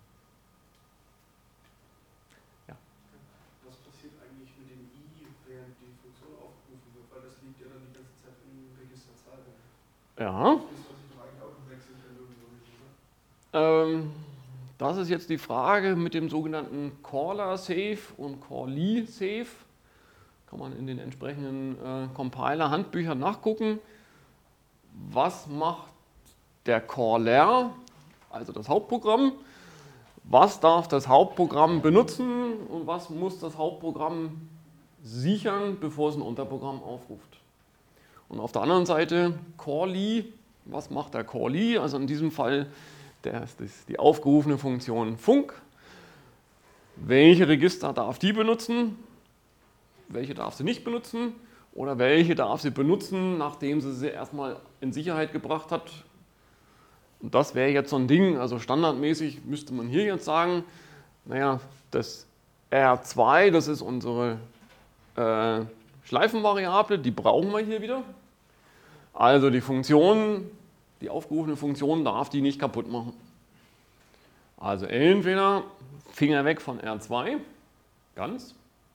Speaker 1: Ja.
Speaker 6: Was passiert eigentlich mit dem I, während die Funktion aufgerufen wird? Weil das liegt ja dann die ganze Zeit im Register Zahlung.
Speaker 1: Ja.
Speaker 6: Das ist, was ich doch eigentlich auch wechseln kann irgendwo nicht, oder?
Speaker 1: Das ist jetzt die Frage mit dem sogenannten Caller-Save und Callee-Save. Kann man in den entsprechenden Compiler-Handbüchern nachgucken. Was macht der Caller, also das Hauptprogramm? Was darf das Hauptprogramm benutzen und was muss das Hauptprogramm sichern, bevor es ein Unterprogramm aufruft. Und auf der anderen Seite Callee. Was macht der Callee? Also in diesem Fall ist die aufgerufene Funktion Func. Welche Register darf die benutzen? Welche darf sie nicht benutzen? Oder welche darf sie benutzen, nachdem sie erstmal in Sicherheit gebracht hat? Und das wäre jetzt so ein Ding, also standardmäßig müsste man hier jetzt sagen, naja, das R2, das ist unsere Schleifenvariable, die brauchen wir hier wieder. Also die Funktion, die aufgerufene Funktion darf die nicht kaputt machen. Also entweder Finger weg von R2, ganz,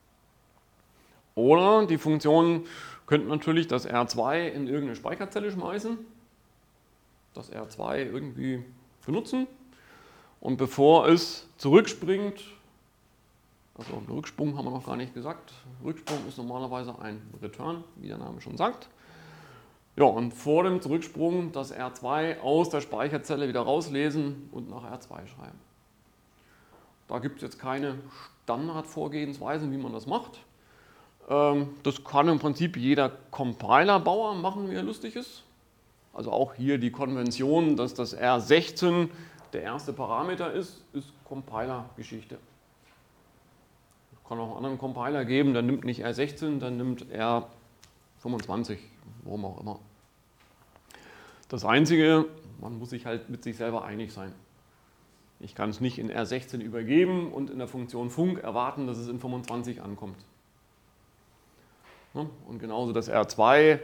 Speaker 1: oder die Funktion könnte natürlich das R2 in irgendeine Speicherzelle schmeißen, das R2 irgendwie benutzen und bevor es zurückspringt, also einen Rücksprung haben wir noch gar nicht gesagt, Rücksprung ist normalerweise ein Return, wie der Name schon sagt. Ja, und vor dem Zurücksprung das R2 aus der Speicherzelle wieder rauslesen und nach R2 schreiben. Da gibt es jetzt keine Standardvorgehensweisen, wie man das macht. Das kann im Prinzip jeder Compilerbauer machen, wie er lustig ist. Also auch hier die Konvention, dass das R16 der erste Parameter ist Compiler-Geschichte. Es kann auch einen anderen Compiler geben, der nimmt nicht R16, der nimmt R25, warum auch immer. Das Einzige, man muss sich halt mit sich selber einig sein. Ich kann es nicht in R16 übergeben und in der Funktion Func erwarten, dass es in 25 ankommt. Und genauso das R2,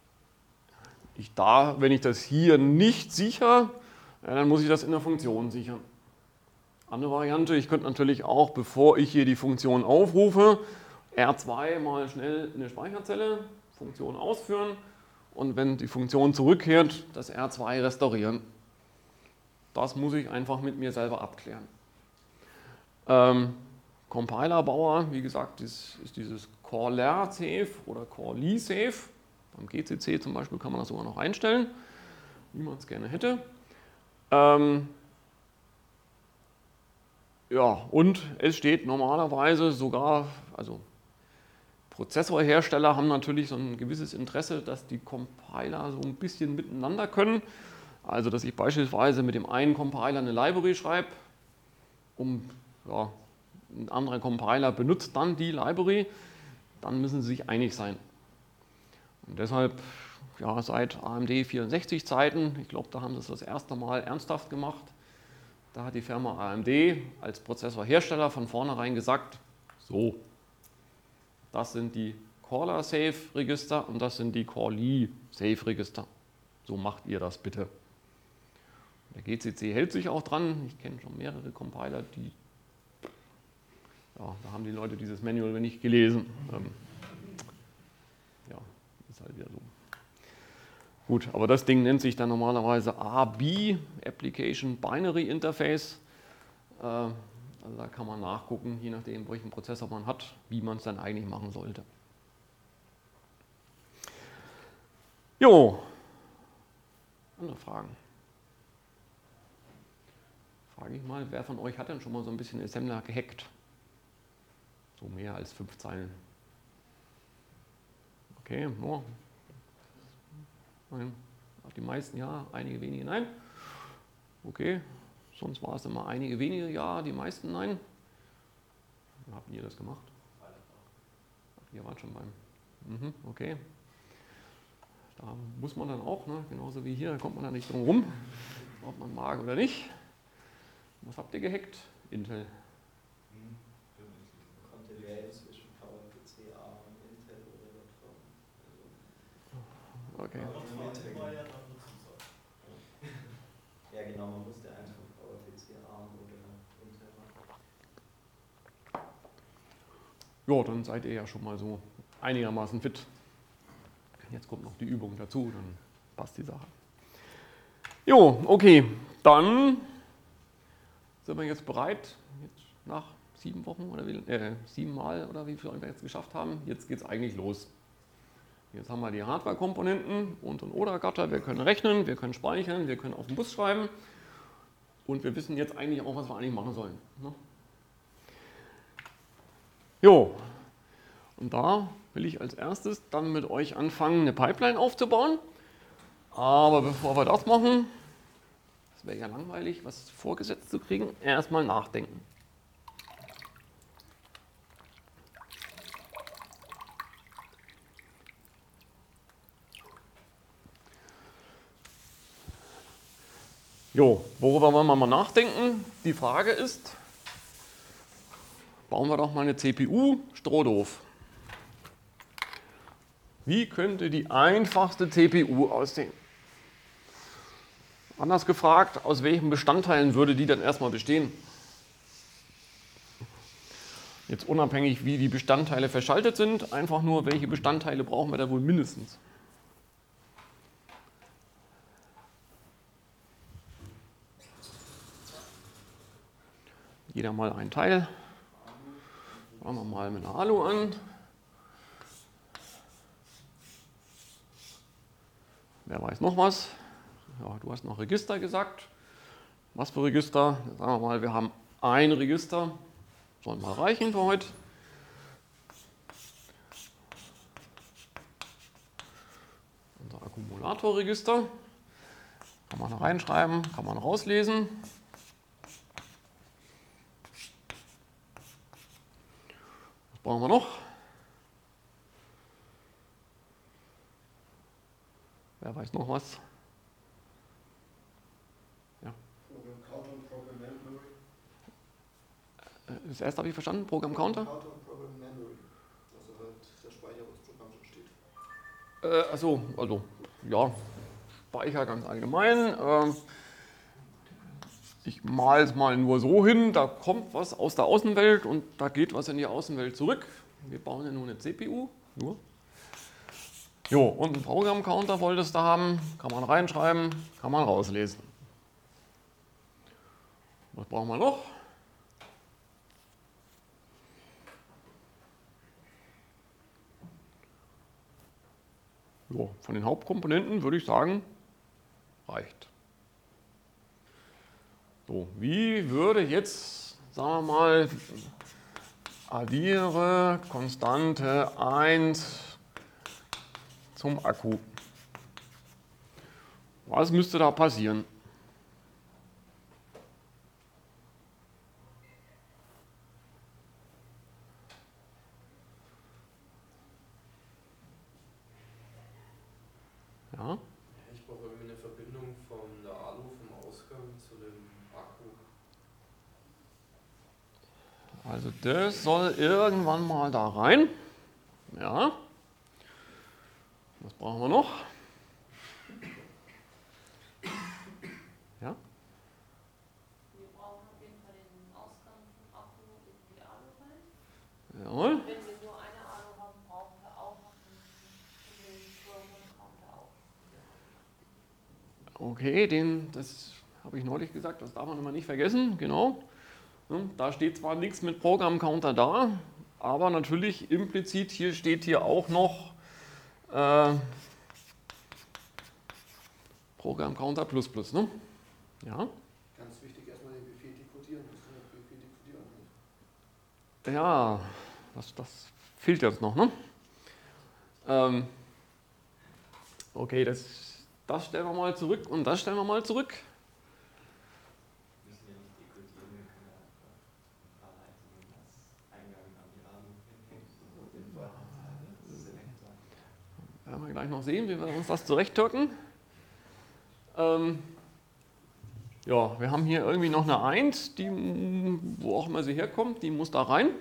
Speaker 1: wenn ich das hier nicht sichere, dann muss ich das in der Funktion sichern. Andere Variante, ich könnte natürlich auch, bevor ich hier die Funktion aufrufe, R2 mal schnell in eine Speicherzelle, Funktion ausführen und wenn die Funktion zurückkehrt, das R2 restaurieren. Das muss ich einfach mit mir selber abklären. Compilerbauer, wie gesagt, ist dieses Caller Safe oder Callee Safe. Beim GCC zum Beispiel kann man das sogar noch einstellen, wie man es gerne hätte. Ja, und es steht normalerweise sogar, also Prozessorhersteller haben natürlich so ein gewisses Interesse, dass die Compiler so ein bisschen miteinander können. Also, dass ich beispielsweise mit dem einen Compiler eine Library schreibe, ein anderer Compiler benutzt dann die Library, dann müssen sie sich einig sein. Und deshalb, ja, seit AMD 64 Zeiten, ich glaube, da haben sie es das erste Mal ernsthaft gemacht, da hat die Firma AMD als Prozessorhersteller von vornherein gesagt, so, das sind die Caller-Safe-Register und das sind die Callee-Safe-Register. So macht ihr das bitte. Der GCC hält sich auch dran. Ich kenne schon mehrere Compiler, da haben die Leute dieses Manual nicht gelesen. Ja, ist halt wieder so. Gut, aber das Ding nennt sich dann normalerweise AB, Application Binary Interface. Also da kann man nachgucken, je nachdem, welchen Prozessor man hat, wie man es dann eigentlich machen sollte. Jo, andere Fragen? Frage ich mal, wer von euch hat denn schon mal so ein bisschen Assembler gehackt? So mehr als 5 Zeilen. Okay, nur. Nein, die meisten ja, einige wenige nein. Okay, sonst war es immer einige wenige ja, die meisten nein. Habt ihr das gemacht? Ihr wart schon beim. Okay. Da muss man dann auch, ne, genauso wie hier, da kommt man da nicht drum rum, ob man mag oder nicht. Was habt ihr gehackt? Intel.
Speaker 4: Konnte wählen zwischen PowerPC, ARM und Intel oder davon.
Speaker 1: Okay.
Speaker 4: Ja genau, man musste eins von PowerPC, ARM oder Intel machen.
Speaker 1: Ja, dann seid ihr ja schon mal so einigermaßen fit. Jetzt kommt noch die Übung dazu, dann passt die Sache. Jo, okay, dann sind wir jetzt bereit, jetzt nach 7 Wochen oder 7 Mal oder wie viel wir jetzt geschafft haben. Jetzt geht es eigentlich los. Jetzt haben wir die Hardware-Komponenten und Oder-Gatter. Wir können rechnen, wir können speichern, wir können auf den Bus schreiben und wir wissen jetzt eigentlich auch, was wir eigentlich machen sollen. Ne? Jo, Und da will ich als erstes dann mit euch anfangen, eine Pipeline aufzubauen. Aber bevor wir das machen, das wäre ja langweilig, was vorgesetzt zu kriegen, erstmal nachdenken. Jo, worüber wollen wir mal nachdenken? Die Frage ist, bauen wir doch mal eine CPU, strohdoof. Wie könnte die einfachste CPU aussehen? Anders gefragt, aus welchen Bestandteilen würde die dann erstmal bestehen? Jetzt unabhängig, wie die Bestandteile verschaltet sind, einfach nur, welche Bestandteile brauchen wir da wohl mindestens? Jeder mal ein Teil. Fangen wir mal mit einer Alu an. Wer weiß noch was? Ja, du hast noch Register gesagt. Was für Register? Sagen wir mal, wir haben ein Register. Soll mal reichen für heute. Unser Akkumulatorregister. Kann man reinschreiben, kann man rauslesen. Was brauchen wir noch? Wer weiß noch was? Ja.
Speaker 6: Program Counter und Program Memory.
Speaker 1: Das erste habe ich verstanden, Program Counter.
Speaker 6: Counter und Program Memory. Also halt der Speicher, wo das Programm schon steht.
Speaker 1: Achso, also ja, Speicher ganz allgemein. Ich male es mal nur so hin, da kommt was aus der Außenwelt und da geht was in die Außenwelt zurück. Wir bauen ja nur eine CPU, nur. Jo, und einen Programmcounter wolltest du haben, kann man reinschreiben, kann man rauslesen. Was brauchen wir noch? Jo, von den Hauptkomponenten würde ich sagen, reicht. So, wie würde jetzt, sagen wir mal, addiere Konstante 1 zum Akku. Was müsste da passieren? Ja,
Speaker 3: Ich brauche irgendwie eine Verbindung von der Alu vom Ausgang zu dem Akku.
Speaker 1: also das soll irgendwann mal da rein. Ja. Was brauchen wir noch? Ja.
Speaker 5: Wir brauchen auf jeden Fall den Ausgang vom Akku in die Alu rein.
Speaker 1: Jawohl.
Speaker 5: Wenn wir nur eine Alu haben, brauchen wir auch noch den Program Counter auch.
Speaker 1: Okay, das habe ich neulich gesagt, das darf man immer nicht vergessen, genau. Da steht zwar nichts mit Programmcounter da, aber natürlich implizit steht hier auch noch Programmcounter plus, ne? Ja.
Speaker 6: Ganz wichtig, erstmal den Befehl dekodieren. Das ist der Befehl dekodieren.
Speaker 1: Ja, das fehlt jetzt noch, ne? Okay, das stellen wir mal zurück und das stellen wir mal zurück.
Speaker 4: Wir müssen ja nicht dekodieren, wir können ja einfach Anleitungen als Eingang an die Alu hinhängen. Selektor.
Speaker 1: Werden wir gleich noch sehen, wie wir uns das zurechttürken. Ja, wir haben hier irgendwie noch eine 1, die, wo auch immer sie herkommt, die muss da rein.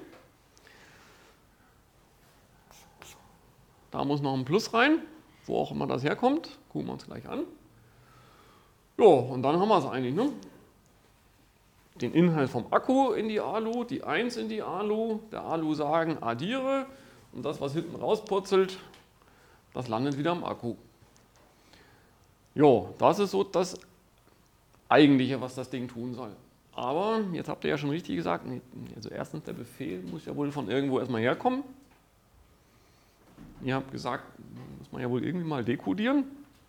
Speaker 1: Da muss noch ein Plus rein, wo auch immer das herkommt. Gucken wir uns gleich an. Ja, und dann haben wir es eigentlich, ne? Den Inhalt vom Akku in die Alu, die 1 in die Alu, der Alu sagen addiere und das, was hinten rauspurzelt, das landet wieder im Akku. Jo, das ist so das Eigentliche, was das Ding tun soll. Aber, jetzt habt ihr ja schon richtig gesagt, also erstens, der Befehl muss ja wohl von irgendwo erstmal herkommen. Ihr habt gesagt, muss man ja wohl irgendwie mal dekodieren.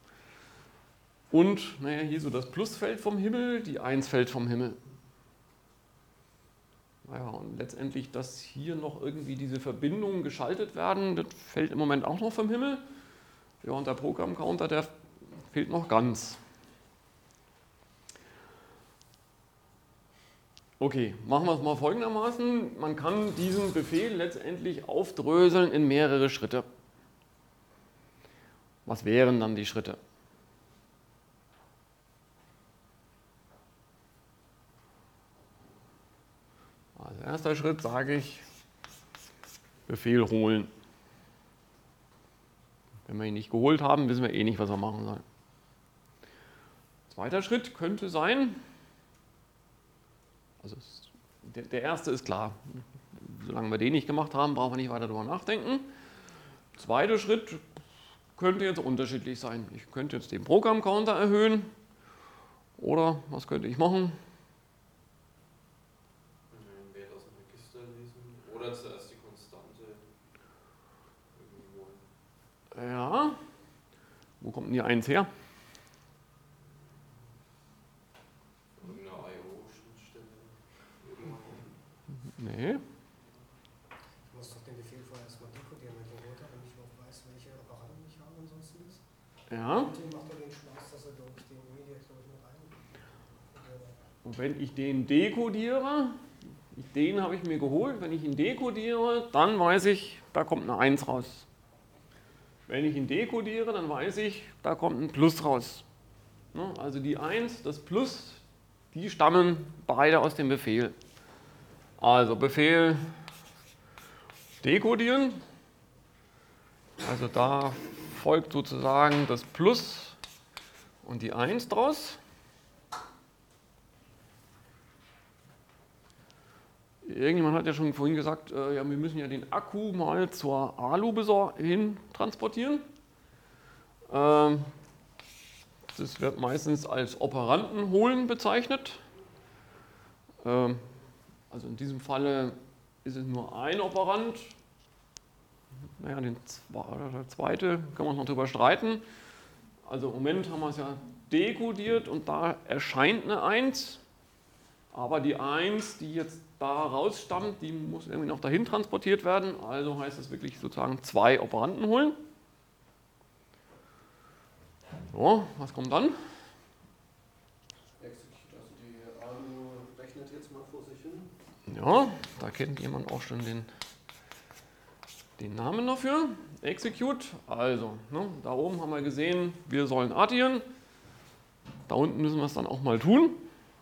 Speaker 1: Und, naja, hier so das Plus fällt vom Himmel, die 1 fällt vom Himmel. Naja, und letztendlich, dass hier noch irgendwie diese Verbindungen geschaltet werden, das fällt im Moment auch noch vom Himmel. Ja, und der Programmcounter, der fehlt noch ganz. Okay, machen wir es mal folgendermaßen. Man kann diesen Befehl letztendlich aufdröseln in mehrere Schritte. Was wären dann die Schritte? Als erster Schritt sage ich Befehl holen. Wenn wir ihn nicht geholt haben, wissen wir eh nicht, was wir machen sollen. Zweiter Schritt könnte sein, also der erste ist klar, solange wir den nicht gemacht haben, brauchen wir nicht weiter darüber nachdenken. Zweiter Schritt könnte jetzt unterschiedlich sein. Ich könnte jetzt den Programmcounter erhöhen oder was könnte ich machen?
Speaker 3: Wert aus dem Register lesen oder zuerst die Konstante irgendwie holen.
Speaker 1: Ja, wo kommt denn die 1 her?
Speaker 3: Irgendeine I/O-Schnittstelle.
Speaker 1: Nee.
Speaker 7: Ich muss doch den Befehl vorher erstmal dekodieren mit dem Router, damit ich überhaupt weiß, welche Apparate ich habe und sonstiges.
Speaker 1: Ja.
Speaker 7: Und den macht er den Spaß, dass er, glaube ich, den Immediate, glaube ich, mit rein.
Speaker 1: Und wenn ich den dekodiere, den habe ich mir geholt, wenn ich ihn dekodiere, dann weiß ich, da kommt eine 1 raus. Wenn ich ihn dekodiere, dann weiß ich, da kommt ein Plus raus. Ne, also die 1, das Plus, die stammen beide aus dem Befehl. Also Befehl dekodieren, also da folgt sozusagen das Plus und die 1 draus. Irgendjemand hat ja schon vorhin gesagt, ja, wir müssen ja den Akku mal zur Alu hin transportieren. Das wird meistens als Operanten holen bezeichnet. Also in diesem Falle ist es nur ein Operand. Naja, der zweite kann man noch drüber streiten. Also im Moment haben wir es ja dekodiert und da erscheint eine 1. Aber die 1, die jetzt da rausstammt, die muss irgendwie noch dahin transportiert werden. Also heißt es wirklich sozusagen 2 Operanten holen. So, was kommt dann?
Speaker 6: Execute, also die Alu rechnet jetzt mal vor sich hin.
Speaker 1: Ja, da kennt jemand auch schon den Namen dafür. Execute, also, ne, da oben haben wir gesehen, wir sollen addieren. Da unten müssen wir es dann auch mal tun.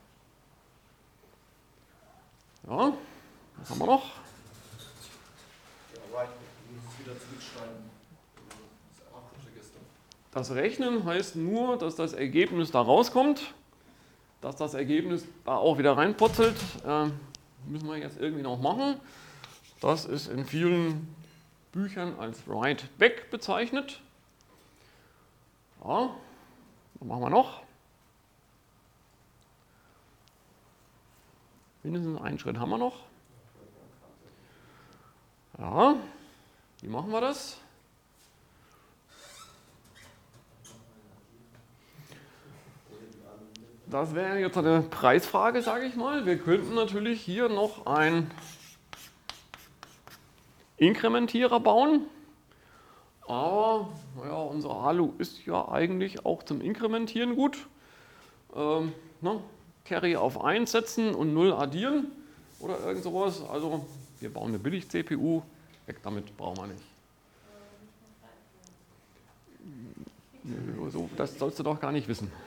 Speaker 1: Ja, was haben wir noch?
Speaker 6: Ja, right, du musst es wieder zurückschreiben. Das Abrufregister.
Speaker 1: Das Rechnen heißt nur, dass das Ergebnis da rauskommt, dass das Ergebnis da auch wieder reinputzelt. Müssen wir jetzt irgendwie noch machen. Das ist in vielen Büchern als Write Back bezeichnet. Ja, was machen wir noch? Mindestens einen Schritt haben wir noch. Ja, wie machen wir das? Das wäre jetzt eine Preisfrage, sage ich mal. Wir könnten natürlich hier noch einen Inkrementierer bauen. Aber naja, unsere Alu ist ja eigentlich auch zum Inkrementieren gut. Ne? Carry auf 1 setzen und 0 addieren oder irgend sowas. Also wir bauen eine Billig-CPU, weg damit, brauchen wir nicht. Nö, so, das sollst du doch gar nicht wissen.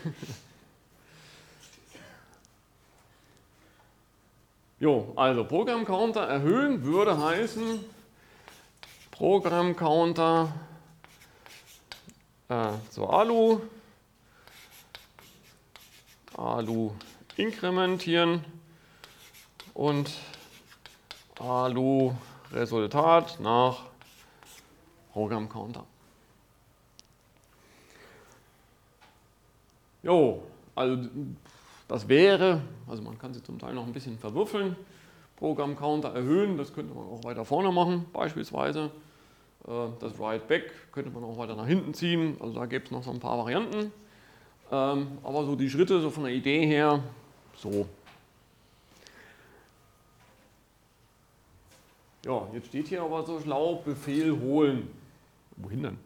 Speaker 1: Jo, also Programmcounter erhöhen würde heißen, Programmcounter zur Alu inkrementieren und Alu Resultat nach Programmcounter. Jo, also das wäre, also man kann sie zum Teil noch ein bisschen verwürfeln, Programmcounter erhöhen, das könnte man auch weiter vorne machen beispielsweise. Das Write Back könnte man auch weiter nach hinten ziehen, also da gibt es noch so ein paar Varianten. Aber so die Schritte, so von der Idee her, so. Ja, jetzt steht hier aber so schlau, Befehl holen. Wohin denn?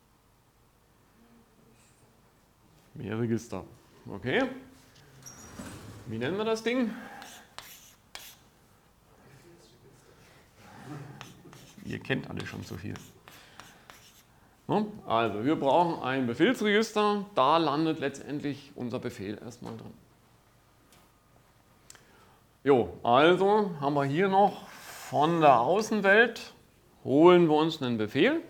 Speaker 1: Mehr Register. Okay. Wie nennen wir das Ding? Ihr kennt alle schon so viel. Also, wir brauchen ein Befehlsregister. Da landet letztendlich unser Befehl erstmal drin. Jo, also haben wir hier noch von der Außenwelt, holen wir uns einen Befehl.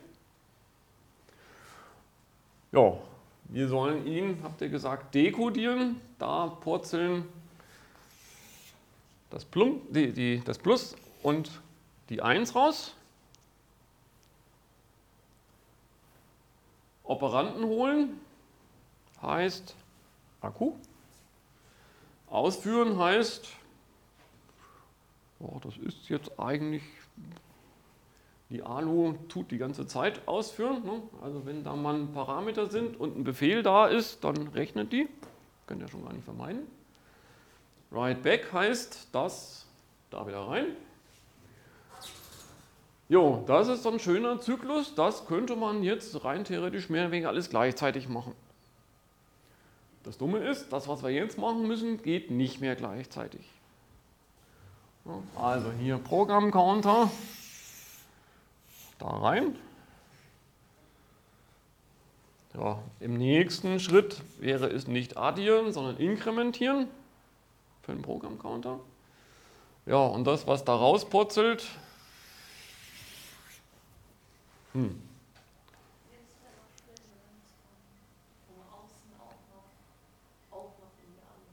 Speaker 1: Ja, wir sollen ihn, habt ihr gesagt, dekodieren. Da purzeln das Plus und die 1 raus. Operanten holen heißt Akku. Ausführen heißt, oh, das ist jetzt eigentlich, die ALU tut die ganze Zeit ausführen. Ne? Also wenn da mal Parameter sind und ein Befehl da ist, dann rechnet die. Könnt ihr schon gar nicht vermeiden. Write back heißt das da wieder rein. Jo, das ist so ein schöner Zyklus. Das könnte man jetzt rein theoretisch mehr oder weniger alles gleichzeitig machen. Das Dumme ist, das, was wir jetzt machen müssen, geht nicht mehr gleichzeitig. Also hier Programmcounter, da rein. Ja, im nächsten Schritt wäre es nicht addieren, sondern inkrementieren für den Programmcounter. Ja, und das, was da rauspurzelt,
Speaker 5: Jetzt wäre noch schön, wenn es von außen auch noch in die Arme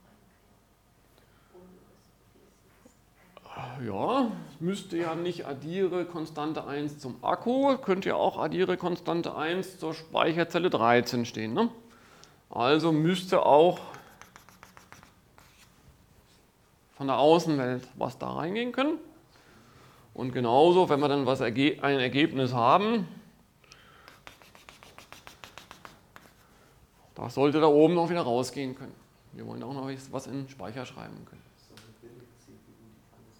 Speaker 5: reinkriegt. Ohne das Befehlsregister.
Speaker 1: ja, müsste ja nicht addiere Konstante 1 zum Akku, könnte ja auch addiere Konstante 1 zur Speicherzelle 13 stehen. Ne? Also müsste auch von der Außenwelt was da reingehen können. Und genauso, wenn wir dann ein Ergebnis haben, das sollte da oben noch wieder rausgehen können. Wir wollen auch noch was in den Speicher schreiben können.
Speaker 4: So eine billige CPU,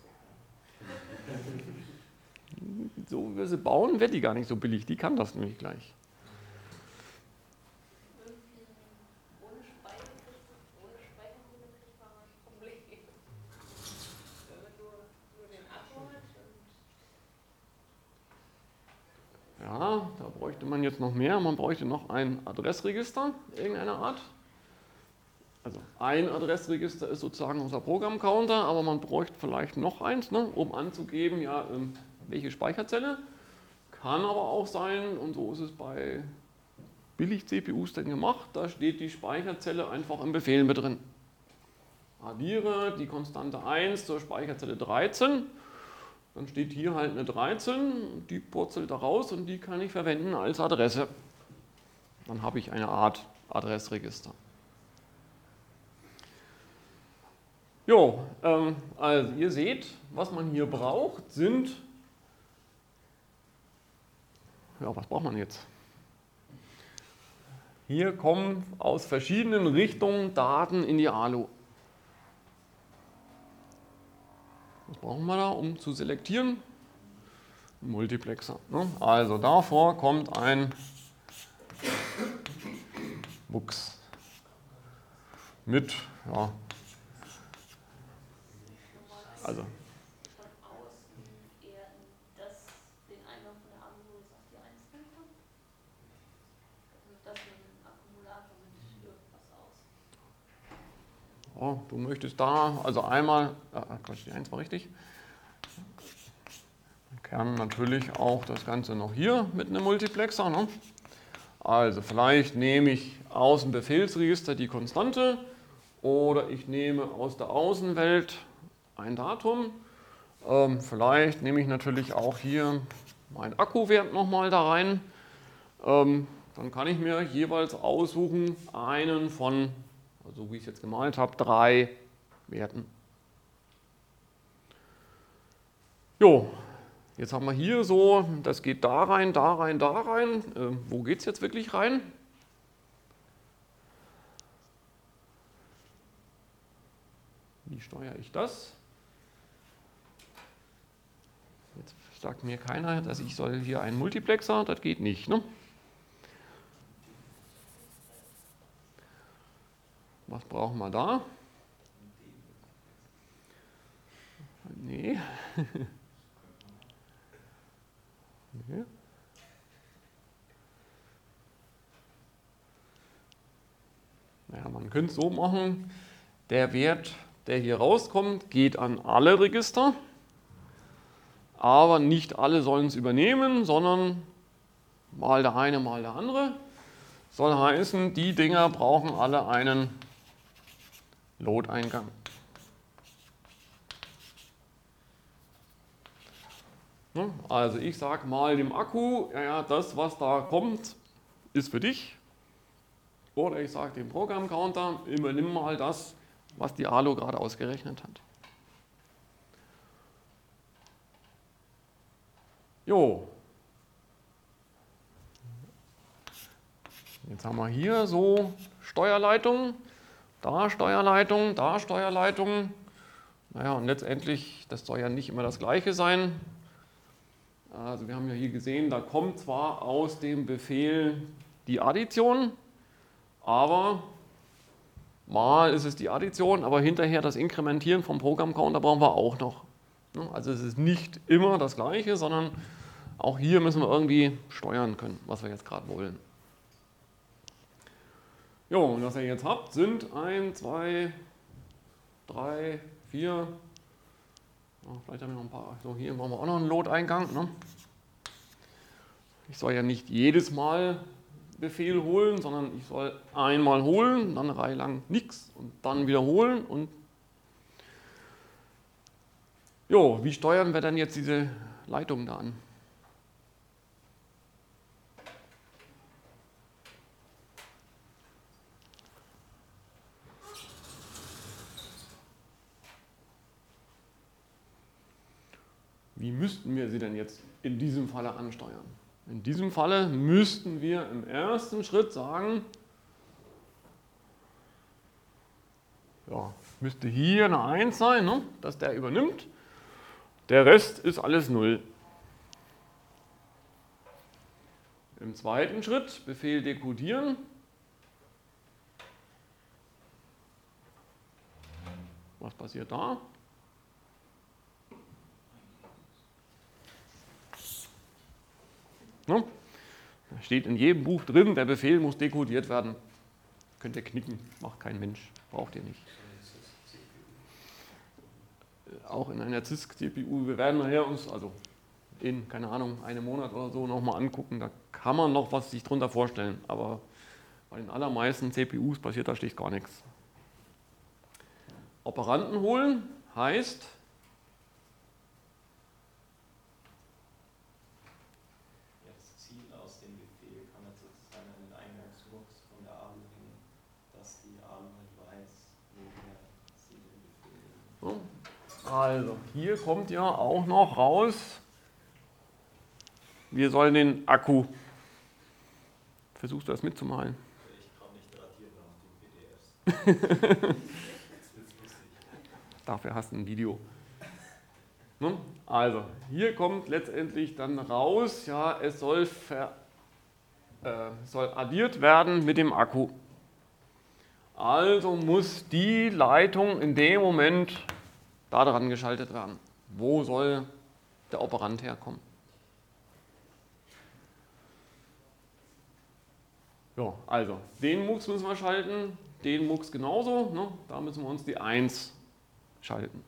Speaker 4: die kann das doch gar nicht.
Speaker 1: So wie wir sie bauen, wird die gar nicht so billig. Die kann das nämlich gleich.
Speaker 5: Irgendwie ohne Speichermodul kriegt man ein Problem. Wenn man nur den Akku hat und
Speaker 1: Ja, da bräuchte man jetzt noch mehr. Man bräuchte noch ein Adressregister irgendeiner Art. Also ein Adressregister ist sozusagen unser Programmcounter, aber man bräuchte vielleicht noch eins, ne, um anzugeben, ja, welche Speicherzelle. Kann aber auch sein, und so ist es bei Billig-CPUs denn gemacht, da steht die Speicherzelle einfach im Befehl mit drin. Addiere die Konstante 1 zur Speicherzelle 13. Dann steht hier halt eine 13, die purzelt da raus und die kann ich verwenden als Adresse. Dann habe ich eine Art Adressregister. Jo, also ihr seht, was man hier braucht, sind, ja, was braucht man jetzt? Hier kommen aus verschiedenen Richtungen Daten in die ALU. Was brauchen wir da, um zu selektieren? Ein Multiplexer. Ne? Also davor kommt ein Mux mit, ja, also
Speaker 5: von außen eher den Eingang von der Amulus auf die 1 kommt. Also das mit dem Akkumulator mit irgendwas aus.
Speaker 1: ja, du möchtest da, also einmal, Quatsch, die 1 war richtig. Wir kennen natürlich auch das Ganze noch hier mit einem Multiplexer. Ne? Also vielleicht nehme ich aus dem Befehlsregister die Konstante oder ich nehme aus der Außenwelt ein Datum. Vielleicht nehme ich natürlich auch hier meinen Akkuwert nochmal da rein. Dann kann ich mir jeweils aussuchen, einen von, also wie ich es jetzt gemalt habe, 3 Werten. Jo, jetzt haben wir hier so, das geht da rein, da rein, da rein. Wo geht es jetzt wirklich rein? Wie steuere ich das? Jetzt sagt mir keiner, dass ich soll hier einen Multiplexer, das geht nicht. Ne? Was brauchen wir da? Nee. Nee. Naja, man könnte es so machen, der Wert, der hier rauskommt, geht an alle Register, aber nicht alle sollen es übernehmen, sondern mal der eine, mal der andere. Soll heißen, die Dinger brauchen alle einen Load-Eingang. Also ich sage mal dem Akku, ja, das, was da kommt, ist für dich. Oder ich sage dem Programmcounter, übernimm mal das, was die ALU gerade ausgerechnet hat. Jo. Jetzt haben wir hier so Steuerleitungen, da Steuerleitung, da Steuerleitung. Naja, und letztendlich, das soll ja nicht immer das Gleiche sein. Also wir haben ja hier gesehen, da kommt zwar aus dem Befehl die Addition, aber mal ist es die Addition, aber hinterher das Inkrementieren vom Programmcounter brauchen wir auch noch. Also es ist nicht immer das Gleiche, sondern auch hier müssen wir irgendwie steuern können, was wir jetzt gerade wollen. Jo, und was ihr jetzt habt, sind 1, 2, 3, 4. Vielleicht haben wir noch ein paar. So, hier machen wir auch noch einen Load-Eingang. Ne? Ich soll ja nicht jedes Mal Befehl holen, sondern ich soll einmal holen, dann eine Reihe lang nichts und dann wiederholen. Und jo, wie steuern wir denn jetzt diese Leitung da an? Wie müssten wir sie denn jetzt in diesem Falle ansteuern? In diesem Falle müssten wir im ersten Schritt sagen, ja, müsste hier eine 1 sein, ne, dass der übernimmt. Der Rest ist alles 0. Im zweiten Schritt Befehl dekodieren. Was passiert da? Ne? Da steht in jedem Buch drin, der Befehl muss dekodiert werden. Könnt ihr knicken, macht kein Mensch, braucht ihr nicht. Auch in einer CISC-CPU, wir werden nachher uns, also in, keine Ahnung, einem Monat oder so nochmal angucken, da kann man noch was sich drunter vorstellen, aber bei den allermeisten CPUs passiert da schlicht gar nichts. Operanten holen heißt,
Speaker 4: das Ziel aus dem Befehl kann man sozusagen an den Eingangsmux von der ALU hängen, dass die ALU halt weiß, woher sie den Befehl nehmen.
Speaker 1: so, also hier kommt ja auch noch raus, wir sollen den Akku, versuchst du das mitzumalen?
Speaker 3: Ich kann nicht radieren auf den PDFs.
Speaker 1: Dafür hast du ein Video. Ne? Also, hier kommt letztendlich dann raus, ja, es soll addiert werden mit dem Akku. Also muss die Leitung in dem Moment da dran geschaltet werden. Wo soll der Operand herkommen? Ja, also, den Mux müssen wir schalten, den Mux genauso. Ne? Da müssen wir uns die 1 schalten.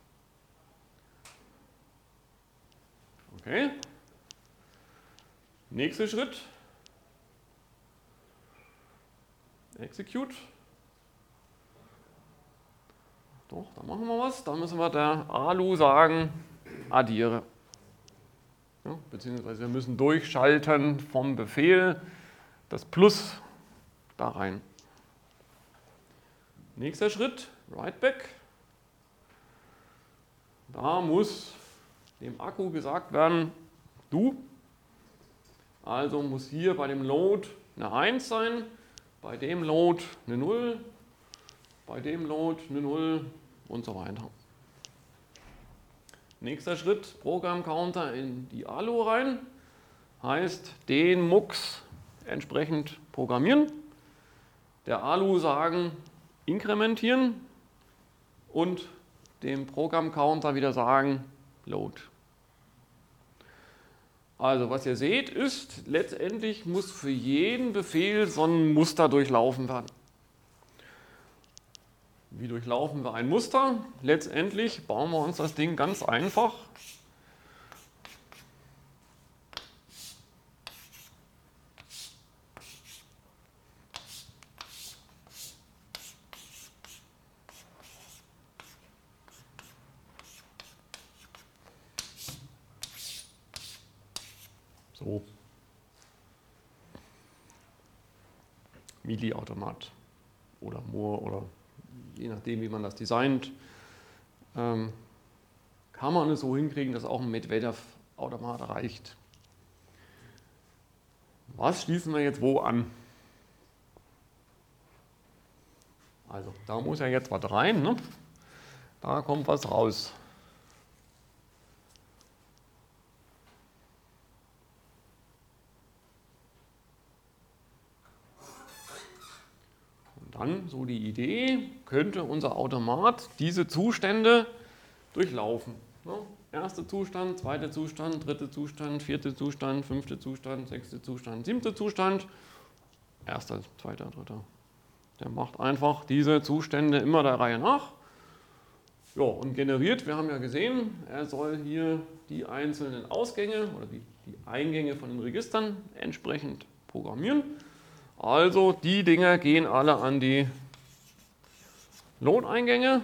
Speaker 1: Okay. Nächster Schritt. Execute. Doch, da machen wir was. Da müssen wir der ALU sagen, addiere. Ja, beziehungsweise wir müssen durchschalten vom Befehl das Plus da rein. Nächster Schritt, Writeback. Da muss dem Akku gesagt werden, du, also muss hier bei dem Load eine 1 sein, bei dem Load eine 0, bei dem Load eine 0 und so weiter. Nächster Schritt, Programmcounter in die ALU rein, heißt den MUX entsprechend programmieren, der ALU sagen, inkrementieren und dem Programmcounter wieder sagen, load. Also was ihr seht ist, letztendlich muss für jeden Befehl so ein Muster durchlaufen werden. Wie durchlaufen wir ein Muster? Letztendlich bauen wir uns das Ding ganz einfach. So. MIDI-Automat oder Moore oder je nachdem, wie man das designt, kann man es so hinkriegen, dass auch ein Medvedev-Automat reicht. Was schließen wir jetzt wo an? Also, da muss ja jetzt was rein, ne? Da kommt was raus. Dann, so die Idee, könnte unser Automat diese Zustände durchlaufen. Ne? Erster Zustand, zweiter Zustand, dritter Zustand, vierter Zustand, fünfter Zustand, sechster Zustand, siebter Zustand, erster, zweiter, dritter. Der macht einfach diese Zustände immer der Reihe nach. Ja, und generiert, wir haben ja gesehen, er soll hier die einzelnen Ausgänge oder die Eingänge von den Registern entsprechend programmieren. Also die Dinger gehen alle an die Load-Eingänge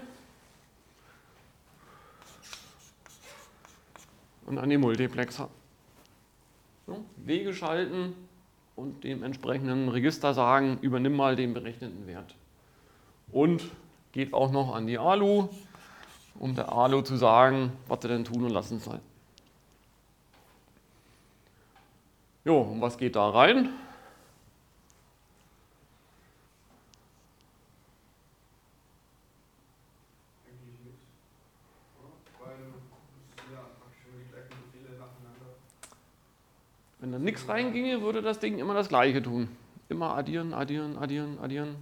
Speaker 1: und an die Multiplexer. So, Wege schalten und dem entsprechenden Register sagen, übernimm mal den berechneten Wert. Und geht auch noch an die ALU, um der ALU zu sagen, was er denn tun und lassen soll. Jo, und was geht da rein? Wenn da nichts reinginge, würde das Ding immer das Gleiche tun. Immer addieren, addieren, addieren, addieren.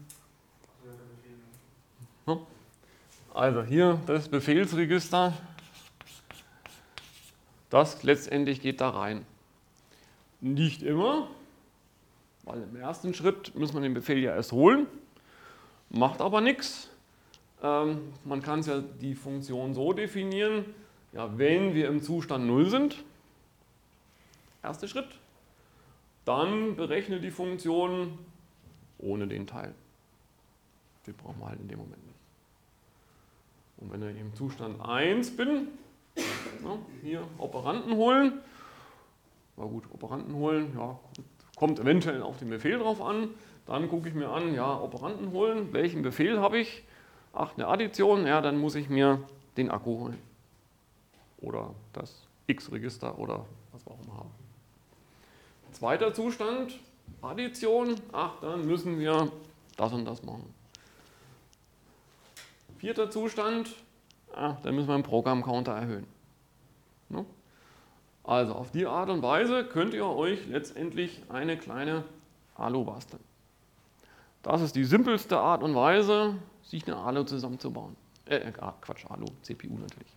Speaker 1: Also hier das Befehlsregister, das letztendlich geht da rein. Nicht immer, weil im ersten Schritt muss man den Befehl ja erst holen, macht aber nichts. Man kann ja die Funktion so definieren, ja, wenn wir im Zustand 0 sind, erster Schritt, dann berechne die Funktion ohne den Teil. Den brauchen wir halt in dem Moment nicht. Und wenn ich im Zustand 1 bin, ja, hier Operanten holen, na gut, Operanten holen, ja, kommt eventuell auf den Befehl drauf an, dann gucke ich mir an, ja, Operanten holen, welchen Befehl habe ich? Ach, eine Addition, ja, dann muss ich mir den Akku holen. Oder das X-Register oder was wir auch immer haben. Zweiter Zustand, Addition, ach, dann müssen wir das und das machen. Vierter Zustand, dann müssen wir den Programmcounter erhöhen. Ne? Also auf die Art und Weise könnt ihr euch letztendlich eine kleine ALU basteln. Das ist die simpelste Art und Weise, sich eine ALU zusammenzubauen. ALU, CPU natürlich.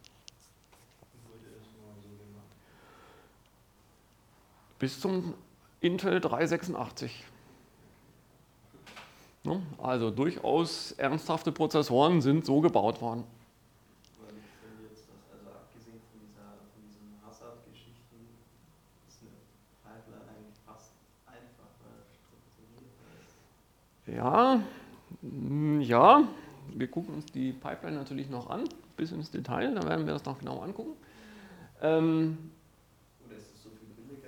Speaker 1: Bis zum Intel 386. Also durchaus ernsthafte Prozessoren sind so gebaut worden.
Speaker 4: Weil ich finde jetzt, dass also abgesehen von diesen Hazard-Geschichten ist eine Pipeline eigentlich fast einfacher strukturiert.
Speaker 1: Ja, wir gucken uns die Pipeline natürlich noch an, bis ins Detail, da werden wir das noch genau angucken.
Speaker 4: Oder ist es so viel billiger?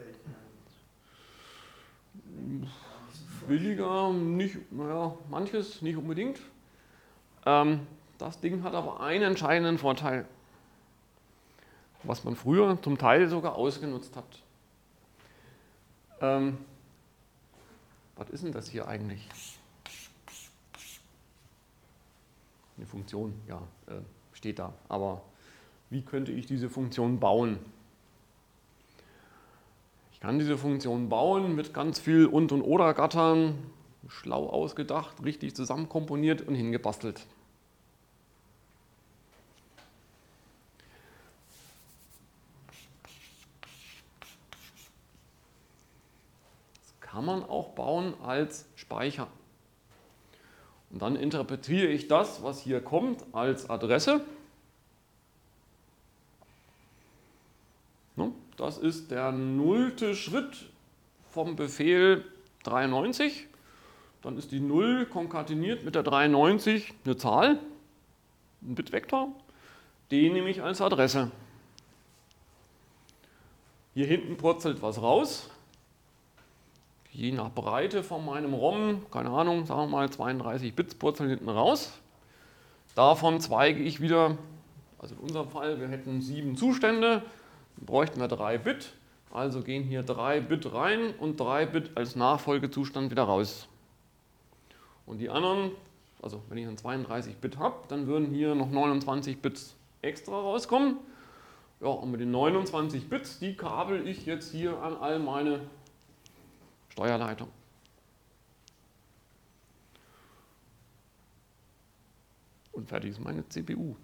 Speaker 1: Billiger, nicht, naja, manches nicht unbedingt. Das Ding hat aber einen entscheidenden Vorteil, was man früher zum Teil sogar ausgenutzt hat. Was ist denn das hier eigentlich? Eine Funktion, ja, steht da. Aber Wie könnte ich diese Funktion bauen? Ich kann diese Funktion bauen mit ganz viel Und- und Oder-Gattern, schlau ausgedacht, richtig zusammenkomponiert und hingebastelt. Das kann man auch bauen als Speicher. Und dann interpretiere ich das, was hier kommt, als Adresse. Das ist der 0. Schritt vom Befehl 93. Dann ist die 0 konkateniert mit der 93 eine Zahl, ein Bitvektor. Den nehme ich als Adresse. Hier hinten purzelt was raus. Je nach Breite von meinem ROM, keine Ahnung, sagen wir mal 32 Bits purzeln hinten raus. Davon zweige ich wieder, also in unserem Fall, wir hätten 7 Zustände, dann bräuchten wir 3 Bit. Also gehen hier 3 Bit rein und 3 Bit als Nachfolgezustand wieder raus. Und die anderen, also wenn ich dann 32 Bit habe, dann würden hier noch 29 Bits extra rauskommen. Ja, und mit den 29 Bits, die kabel ich jetzt hier an all meine Steuerleitung. Und fertig ist meine CPU.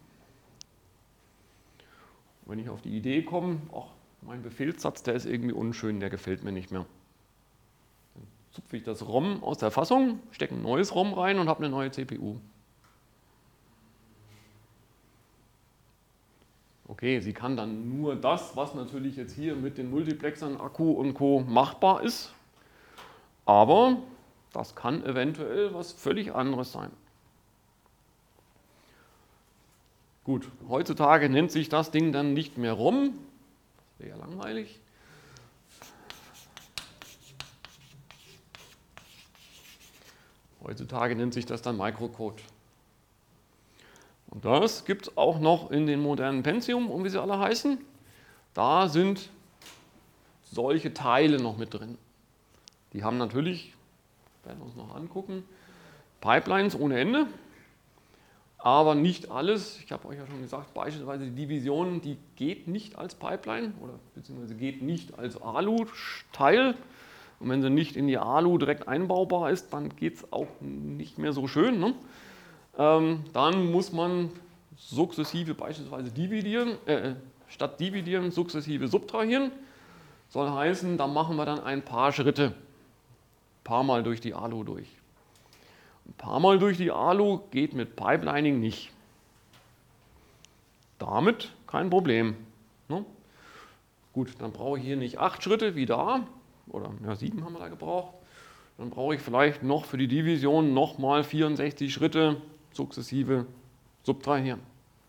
Speaker 1: Wenn ich auf die Idee komme, ach, mein Befehlssatz, der ist irgendwie unschön, der gefällt mir nicht mehr. Dann zupfe ich das ROM aus der Fassung, stecke ein neues ROM rein und habe eine neue CPU. Okay, sie kann dann nur das, was natürlich jetzt hier mit den Multiplexern, Akku und Co. machbar ist. Aber das kann eventuell was völlig anderes sein. Gut, heutzutage nennt sich das Ding dann nicht mehr ROM. Das wäre ja langweilig. Heutzutage nennt sich das dann Microcode. Und das gibt es auch noch in den modernen Pentium, und wie sie alle heißen. Da sind solche Teile noch mit drin. Die haben natürlich, werden wir uns noch angucken, Pipelines ohne Ende, aber nicht alles. Ich habe euch ja schon gesagt, beispielsweise die Division, die geht nicht als Pipeline oder beziehungsweise geht nicht als ALU-Teil. Und wenn sie nicht in die ALU direkt einbaubar ist, dann geht es auch nicht mehr so schön. Ne? Dann muss man sukzessive beispielsweise dividieren, statt dividieren sukzessive subtrahieren. Soll heißen, da machen wir dann ein paar Schritte, ein paar Mal durch die ALU durch. Ein paar Mal durch die ALU geht mit Pipelining nicht. Damit kein Problem. Ne? Gut, dann brauche ich hier nicht 8 Schritte wie da, oder ja, 7 haben wir da gebraucht. Dann brauche ich vielleicht noch für die Division nochmal 64 Schritte sukzessive subtrahieren.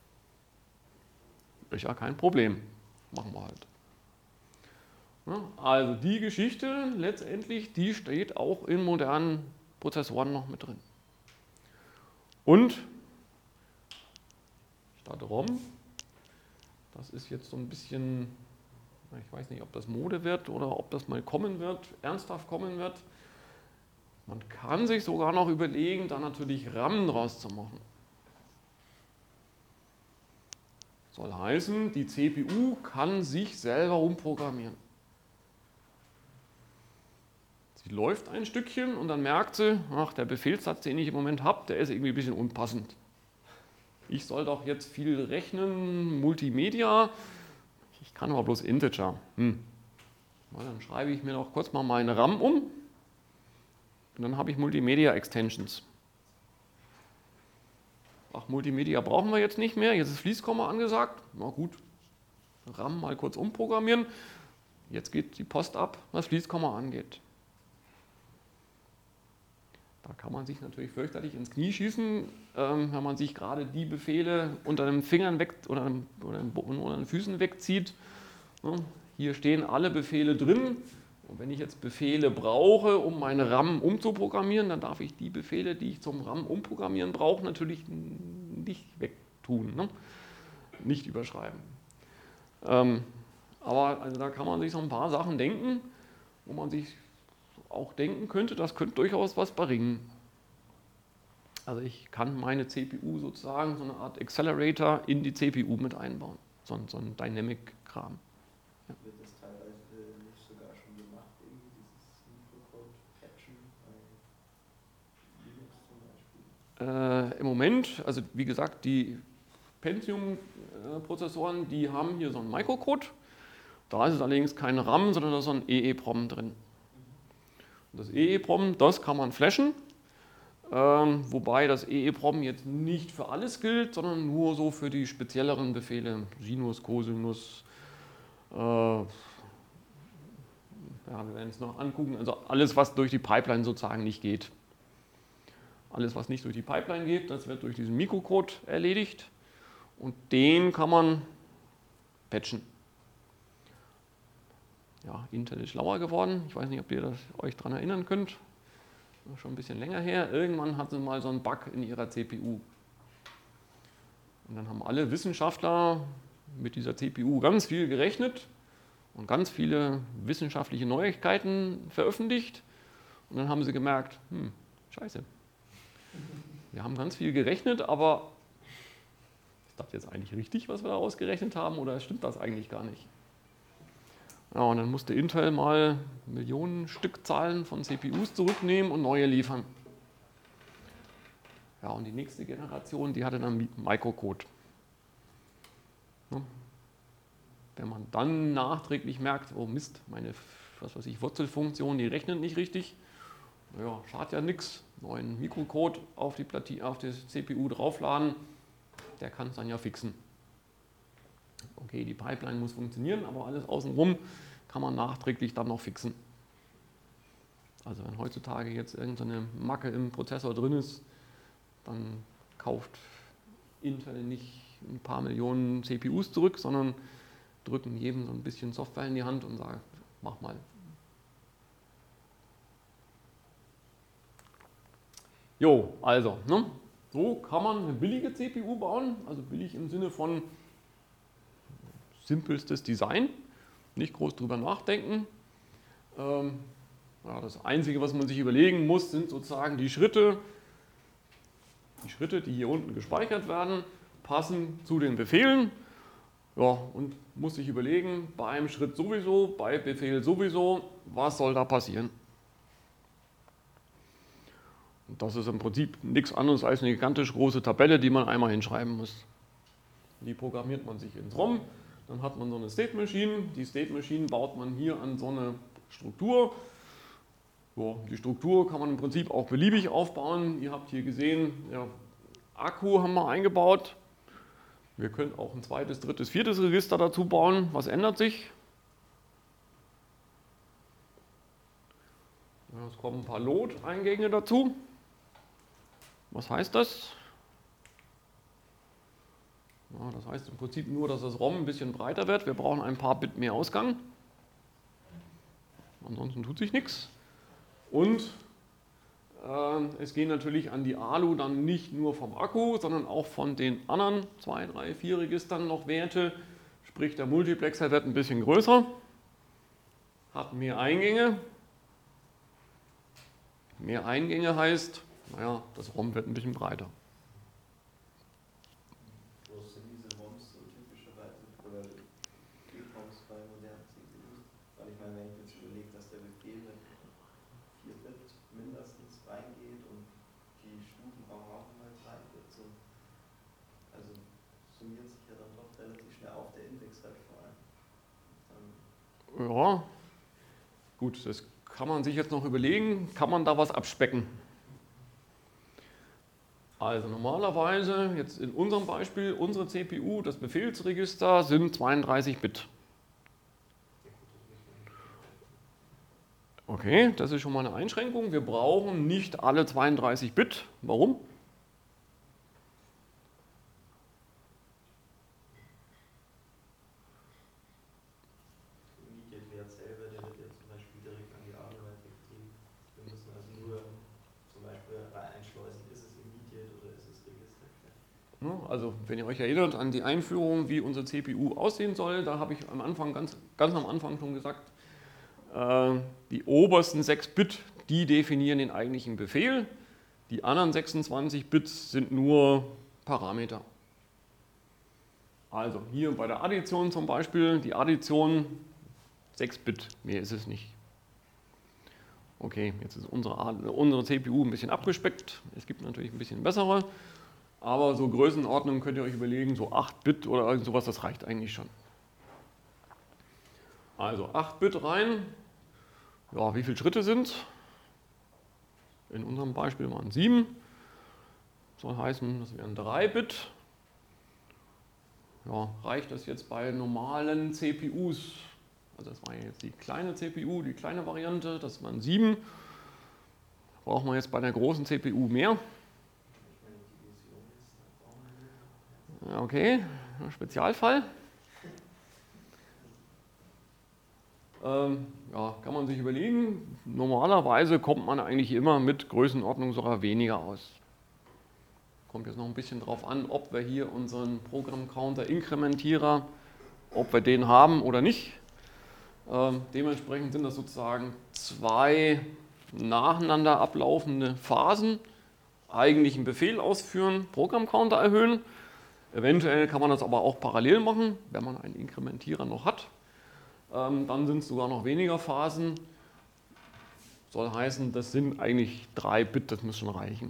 Speaker 1: Ist ja kein Problem. Machen wir halt. Also die Geschichte letztendlich, die steht auch in modernen Prozessoren noch mit drin. Und statt ROM, das ist jetzt so ein bisschen, ich weiß nicht, ob das Mode wird oder ob das mal kommen wird, ernsthaft kommen wird. Man kann sich sogar noch überlegen, da natürlich RAM draus zu machen. Soll heißen, die CPU kann sich selber umprogrammieren. Sie läuft ein Stückchen und dann merkt sie, ach, der Befehlssatz, den ich im Moment habe, der ist irgendwie ein bisschen unpassend. Ich soll doch jetzt viel rechnen, Multimedia, ich kann aber bloß Integer. Na, dann schreibe ich mir doch kurz mal meine RAM um und dann habe ich Multimedia Extensions. Ach, Multimedia brauchen wir jetzt nicht mehr, jetzt ist Fließkomma angesagt. Na gut, RAM mal kurz umprogrammieren. Jetzt geht die Post ab, was Fließkomma angeht. Da kann man sich natürlich fürchterlich ins Knie schießen, wenn man sich gerade die Befehle unter den Fingern weg oder den Füßen wegzieht. Hier stehen alle Befehle drin. Und wenn ich jetzt Befehle brauche, um meine RAM umzuprogrammieren, dann darf ich die Befehle, die ich zum RAM umprogrammieren brauche, natürlich nicht wegtun, ne? Nicht überschreiben. Aber also da kann man sich so ein paar Sachen denken, wo man sich auch denken könnte, das könnte durchaus was bringen. Also ich kann meine CPU sozusagen, so eine Art Accelerator in die CPU mit einbauen. so ein Dynamic-Kram.
Speaker 4: Wird das teilweise nicht sogar schon gemacht, irgendwie dieses Mikrocode-Patchen bei Linux zum Beispiel?
Speaker 1: Im Moment, also wie gesagt, die Pentium-Prozessoren, die haben hier so einen Microcode. Da ist es allerdings kein RAM, sondern da ist so ein EEPROM drin. Und das EEPROM, das kann man flashen, wobei das EEPROM jetzt nicht für alles gilt, sondern nur so für die spezielleren Befehle, Sinus, Cosinus, ja, wir werden es noch angucken, also alles, was durch die Pipeline sozusagen nicht geht. Alles, was nicht durch die Pipeline geht, das wird durch diesen Mikrocode erledigt und den kann man patchen. Ja, Intel ist schlauer geworden. Ich weiß nicht, ob ihr euch daran erinnern könnt. Schon ein bisschen länger her. Irgendwann hatten sie mal so einen Bug in ihrer CPU. Und dann haben alle Wissenschaftler mit dieser CPU ganz viel gerechnet und ganz viele wissenschaftliche Neuigkeiten veröffentlicht. Und dann haben sie gemerkt, scheiße. Wir haben ganz viel gerechnet, aber ist das jetzt eigentlich richtig, was wir da ausgerechnet haben, oder stimmt das eigentlich gar nicht? Ja, und dann musste Intel mal Millionen Stückzahlen von CPUs zurücknehmen und neue liefern. Ja, und die nächste Generation, die hatte dann Microcode. Ja. Wenn man dann nachträglich merkt, oh Mist, meine Wurzelfunktion, die rechnet nicht richtig, naja, schadet ja nichts, neuen Mikrocode auf die CPU draufladen, der kann es dann ja fixen. Okay, die Pipeline muss funktionieren, aber alles außenrum kann man nachträglich dann noch fixen. Also wenn heutzutage jetzt irgendeine Macke im Prozessor drin ist, dann kauft Intel nicht ein paar Millionen CPUs zurück, sondern drücken jedem so ein bisschen Software in die Hand und sagen, mach mal. Jo, also, so kann man eine billige CPU bauen, also billig im Sinne von simpelstes Design, nicht groß drüber nachdenken. Ja, das Einzige, was man sich überlegen muss, sind sozusagen die Schritte, die hier unten gespeichert werden, passen zu den Befehlen. Ja, und muss sich überlegen, bei einem Schritt sowieso, bei Befehl sowieso, was soll da passieren? Und das ist im Prinzip nichts anderes als eine gigantisch große Tabelle, die man einmal hinschreiben muss. Die programmiert man sich ins ROM. Dann hat man so eine State Machine. Die State Machine baut man hier an so eine Struktur. So, die Struktur kann man im Prinzip auch beliebig aufbauen. Ihr habt hier gesehen, ja, Akku haben wir eingebaut. Wir können auch ein zweites, drittes, viertes Register dazu bauen. Was ändert sich? Ja, es kommen ein paar Load-Eingänge dazu. Was heißt das? Ja, das heißt im Prinzip nur, dass das ROM ein bisschen breiter wird. Wir brauchen ein paar Bit mehr Ausgang. Ansonsten tut sich nichts. Und es gehen natürlich an die ALU dann nicht nur vom Akku, sondern auch von den anderen 2, 3, 4 Registern noch Werte. Sprich, der Multiplexer wird ein bisschen größer, hat mehr Eingänge. Mehr Eingänge heißt, naja, das ROM wird ein bisschen breiter.
Speaker 4: Wo sind diese ROMs so typischerweise oder EEPROMs bei modernen CPUs? Weil ich meine, wenn ich jetzt überlege, dass der Befehl mit 4 Bit mindestens reingeht und die Stufenraum auch mal 3 Bit sind, also summiert sich ja dann doch relativ schnell auf der Index halt vor allem.
Speaker 1: Ja, gut, das kann man sich jetzt noch überlegen, kann man da was abspecken? Also normalerweise, jetzt in unserem Beispiel, unsere CPU, das Befehlsregister sind 32 Bit. Okay, das ist schon mal eine Einschränkung. Wir brauchen nicht alle 32 Bit. Warum?
Speaker 4: Immediate-Wert selber, der wird ja zum Beispiel direkt an die ALU weitergegeben. Wir müssen also nur zum Beispiel einschleusen, ist es Immediate oder ist es Register.
Speaker 1: Also wenn ihr euch erinnert an die Einführung, wie unsere CPU aussehen soll, da habe ich am Anfang, ganz am Anfang schon gesagt, die obersten 6 Bit, die definieren den eigentlichen Befehl. Die anderen 26 Bits sind nur Parameter. Also hier bei der Addition zum Beispiel, die Addition 6 Bit, mehr ist es nicht. Okay, jetzt ist unsere CPU ein bisschen abgespeckt. Es gibt natürlich ein bisschen bessere, aber so Größenordnung könnt ihr euch überlegen, so 8 Bit oder irgend sowas, das reicht eigentlich schon. Also 8 Bit rein. Ja, wie viele Schritte sind? In unserem Beispiel waren 7. Soll heißen, das wären 3 Bit. Ja, reicht das jetzt bei normalen CPUs? Also das war jetzt die kleine CPU, die kleine Variante, das waren 7. Braucht man jetzt bei der großen CPU mehr? Ja, okay, Spezialfall. Ja, kann man sich überlegen. Normalerweise kommt man eigentlich immer mit Größenordnung sogar weniger aus. Kommt jetzt noch ein bisschen drauf an, ob wir hier unseren Programmcounter Inkrementierer, ob wir den haben oder nicht. Dementsprechend sind das sozusagen 2 nacheinander ablaufende Phasen. Eigentlich einen Befehl ausführen, Programmcounter erhöhen. Eventuell kann man das aber auch parallel machen, wenn man einen Inkrementierer noch hat. Dann sind es sogar noch weniger Phasen. Soll heißen, das sind eigentlich 3 Bit, das muss schon reichen.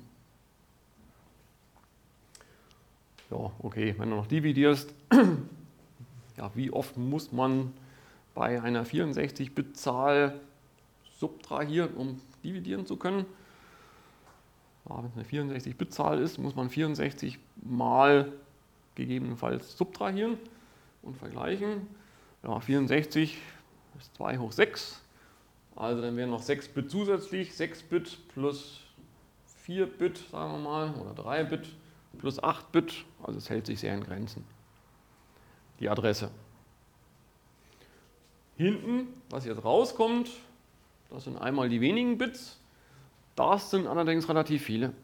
Speaker 1: Ja, okay, wenn du noch dividierst, ja, wie oft muss man bei einer 64-Bit-Zahl subtrahieren, um dividieren zu können? Ja, wenn es eine 64-Bit-Zahl ist, muss man 64 mal gegebenenfalls subtrahieren und vergleichen. Ja, 64 ist 2 hoch 6, also dann wären noch 6 Bit zusätzlich, 6 Bit plus 4 Bit, sagen wir mal, oder 3 Bit plus 8 Bit, also es hält sich sehr in Grenzen, die Adresse. Hinten, was jetzt rauskommt, das sind einmal die wenigen Bits, das sind allerdings relativ viele.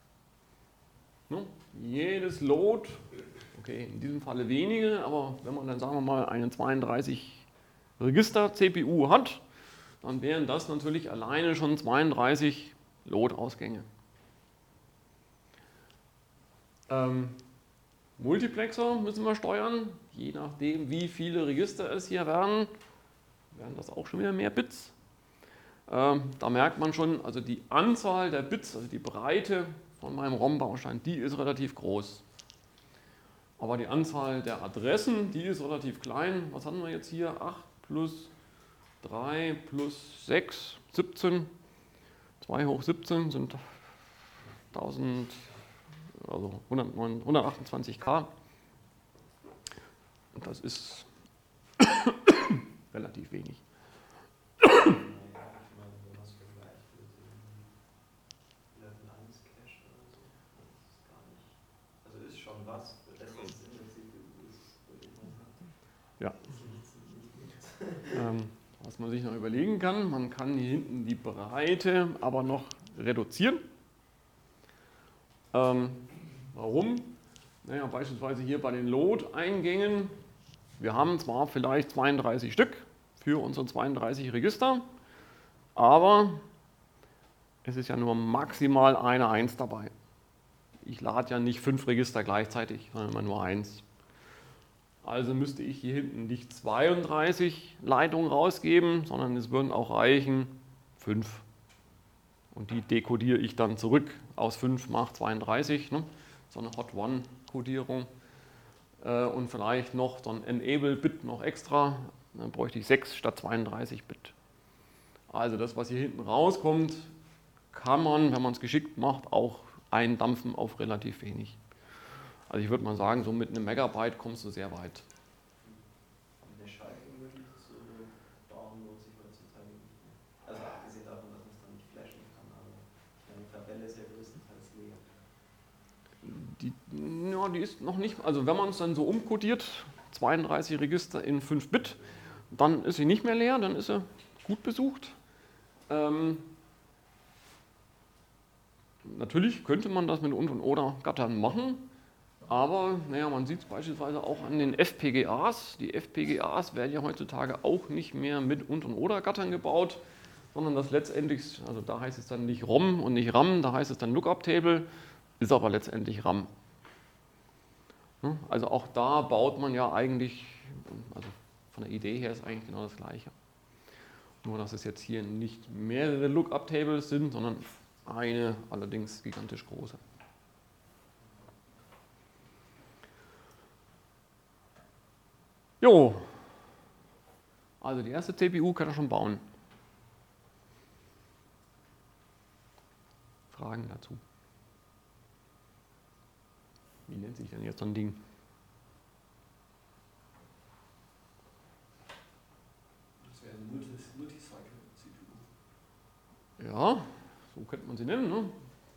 Speaker 1: Jedes Load, okay, in diesem Falle wenige, aber wenn man dann, sagen wir mal, eine 32-Register-CPU hat, dann wären das natürlich alleine schon 32 Load-Ausgänge. Multiplexer müssen wir steuern, je nachdem wie viele Register es hier werden das auch schon wieder mehr Bits. Da merkt man schon, also die Anzahl der Bits, also die Breite von meinem ROM-Baustein, die ist relativ groß. Aber die Anzahl der Adressen, die ist relativ klein. Was haben wir jetzt hier? 8 plus 3 plus 6, 17. 2 hoch 17 sind 128K. Und das ist relativ wenig. Ja. Was man sich noch überlegen kann, man kann hier hinten die Breite aber noch reduzieren. Warum? Naja, beispielsweise hier bei den Load-Eingängen, wir haben zwar vielleicht 32 Stück für unsere 32 Register, aber es ist ja nur maximal eine 1 dabei. Ich lade ja nicht 5 Register gleichzeitig, sondern immer nur 1. Also müsste ich hier hinten nicht 32 Leitungen rausgeben, sondern es würden auch reichen 5. Und die dekodiere ich dann zurück aus 5 nach 32, ne? So eine Hot-One-Kodierung. Und vielleicht noch so ein Enable-Bit noch extra, dann bräuchte ich 6 statt 32 Bit. Also das, was hier hinten rauskommt, kann man, wenn man es geschickt macht, auch eindampfen auf relativ wenig. Also ich würde mal sagen, so mit einem Megabyte kommst du sehr weit.
Speaker 4: Eine Schaltung wirklich so bauen lohnt sich heutzutage nicht mehr. Also abgesehen davon, dass man es dann nicht flashen kann, aber die Tabelle ist ja größtenteils leer.
Speaker 1: Die ist noch nicht, also wenn man es dann so umkodiert, 32 Register in 5 Bit, dann ist sie nicht mehr leer, dann ist sie gut besucht. Natürlich könnte man das mit Und- und Oder-Gattern machen, aber naja, man sieht es beispielsweise auch an den FPGAs. Die FPGAs werden ja heutzutage auch nicht mehr mit Und- und Oder-Gattern gebaut, sondern das letztendlich, also da heißt es dann nicht ROM und nicht RAM, da heißt es dann Lookup-Table, ist aber letztendlich RAM. Also auch da baut man ja eigentlich, also von der Idee her ist eigentlich genau das Gleiche. Nur, dass es jetzt hier nicht mehrere Lookup-Tables sind, sondern eine, allerdings gigantisch große. Jo, also die erste CPU kann er schon bauen. Fragen dazu? Wie nennt sich denn jetzt so ein Ding?
Speaker 6: Das wäre eine Multicycle-CPU.
Speaker 1: Ja, so könnte man sie nennen. Ne?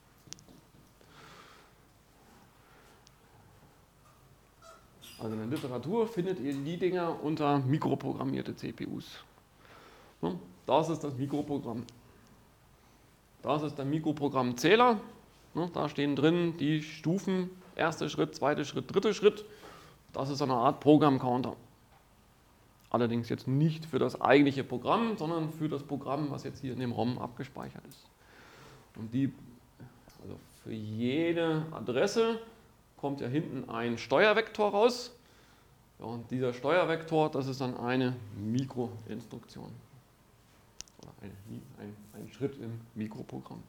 Speaker 1: Also in der Literatur findet ihr die Dinger unter mikroprogrammierte CPUs. Ne? Das ist das Mikroprogramm. Das ist der Mikroprogrammzähler. Ne? Da stehen drin die Stufen, erster Schritt, zweiter Schritt, dritter Schritt. Das ist eine Art Programmcounter. Allerdings jetzt nicht für das eigentliche Programm, sondern für das Programm, was jetzt hier in dem ROM abgespeichert ist. Und also für jede Adresse kommt ja hinten ein Steuervektor raus. Ja, und dieser Steuervektor, das ist dann eine Mikroinstruktion. Oder ein Schritt im Mikroprogramm.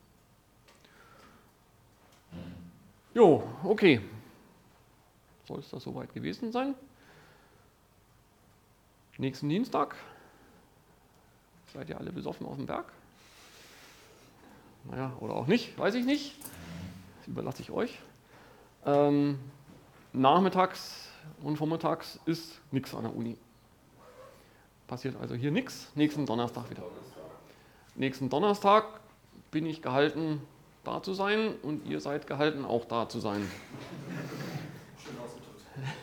Speaker 1: Jo, okay. Soll es das soweit gewesen sein? Nächsten Dienstag seid ihr alle besoffen auf dem Berg? Naja, oder auch nicht, weiß ich nicht. Das überlasse ich euch. Nachmittags und vormittags ist nichts an der Uni. Passiert also hier nichts. Nächsten Donnerstag wieder. Nächsten Donnerstag bin ich gehalten, da zu sein und ihr seid gehalten, auch da zu sein.
Speaker 6: Schön ausgedrückt.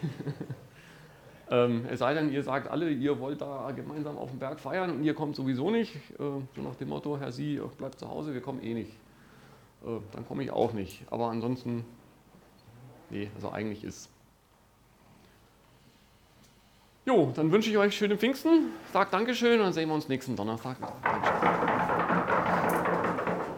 Speaker 1: Es sei denn, ihr sagt alle, ihr wollt da gemeinsam auf dem Berg feiern und ihr kommt sowieso nicht. So nach dem Motto, Herr Sie, bleibt zu Hause, wir kommen eh nicht. Dann komme ich auch nicht. Aber ansonsten, nee, also eigentlich ist. Jo, dann wünsche ich euch schöne Pfingsten, sagt Dankeschön und dann sehen wir uns nächsten Donnerstag wieder. Dankeschön.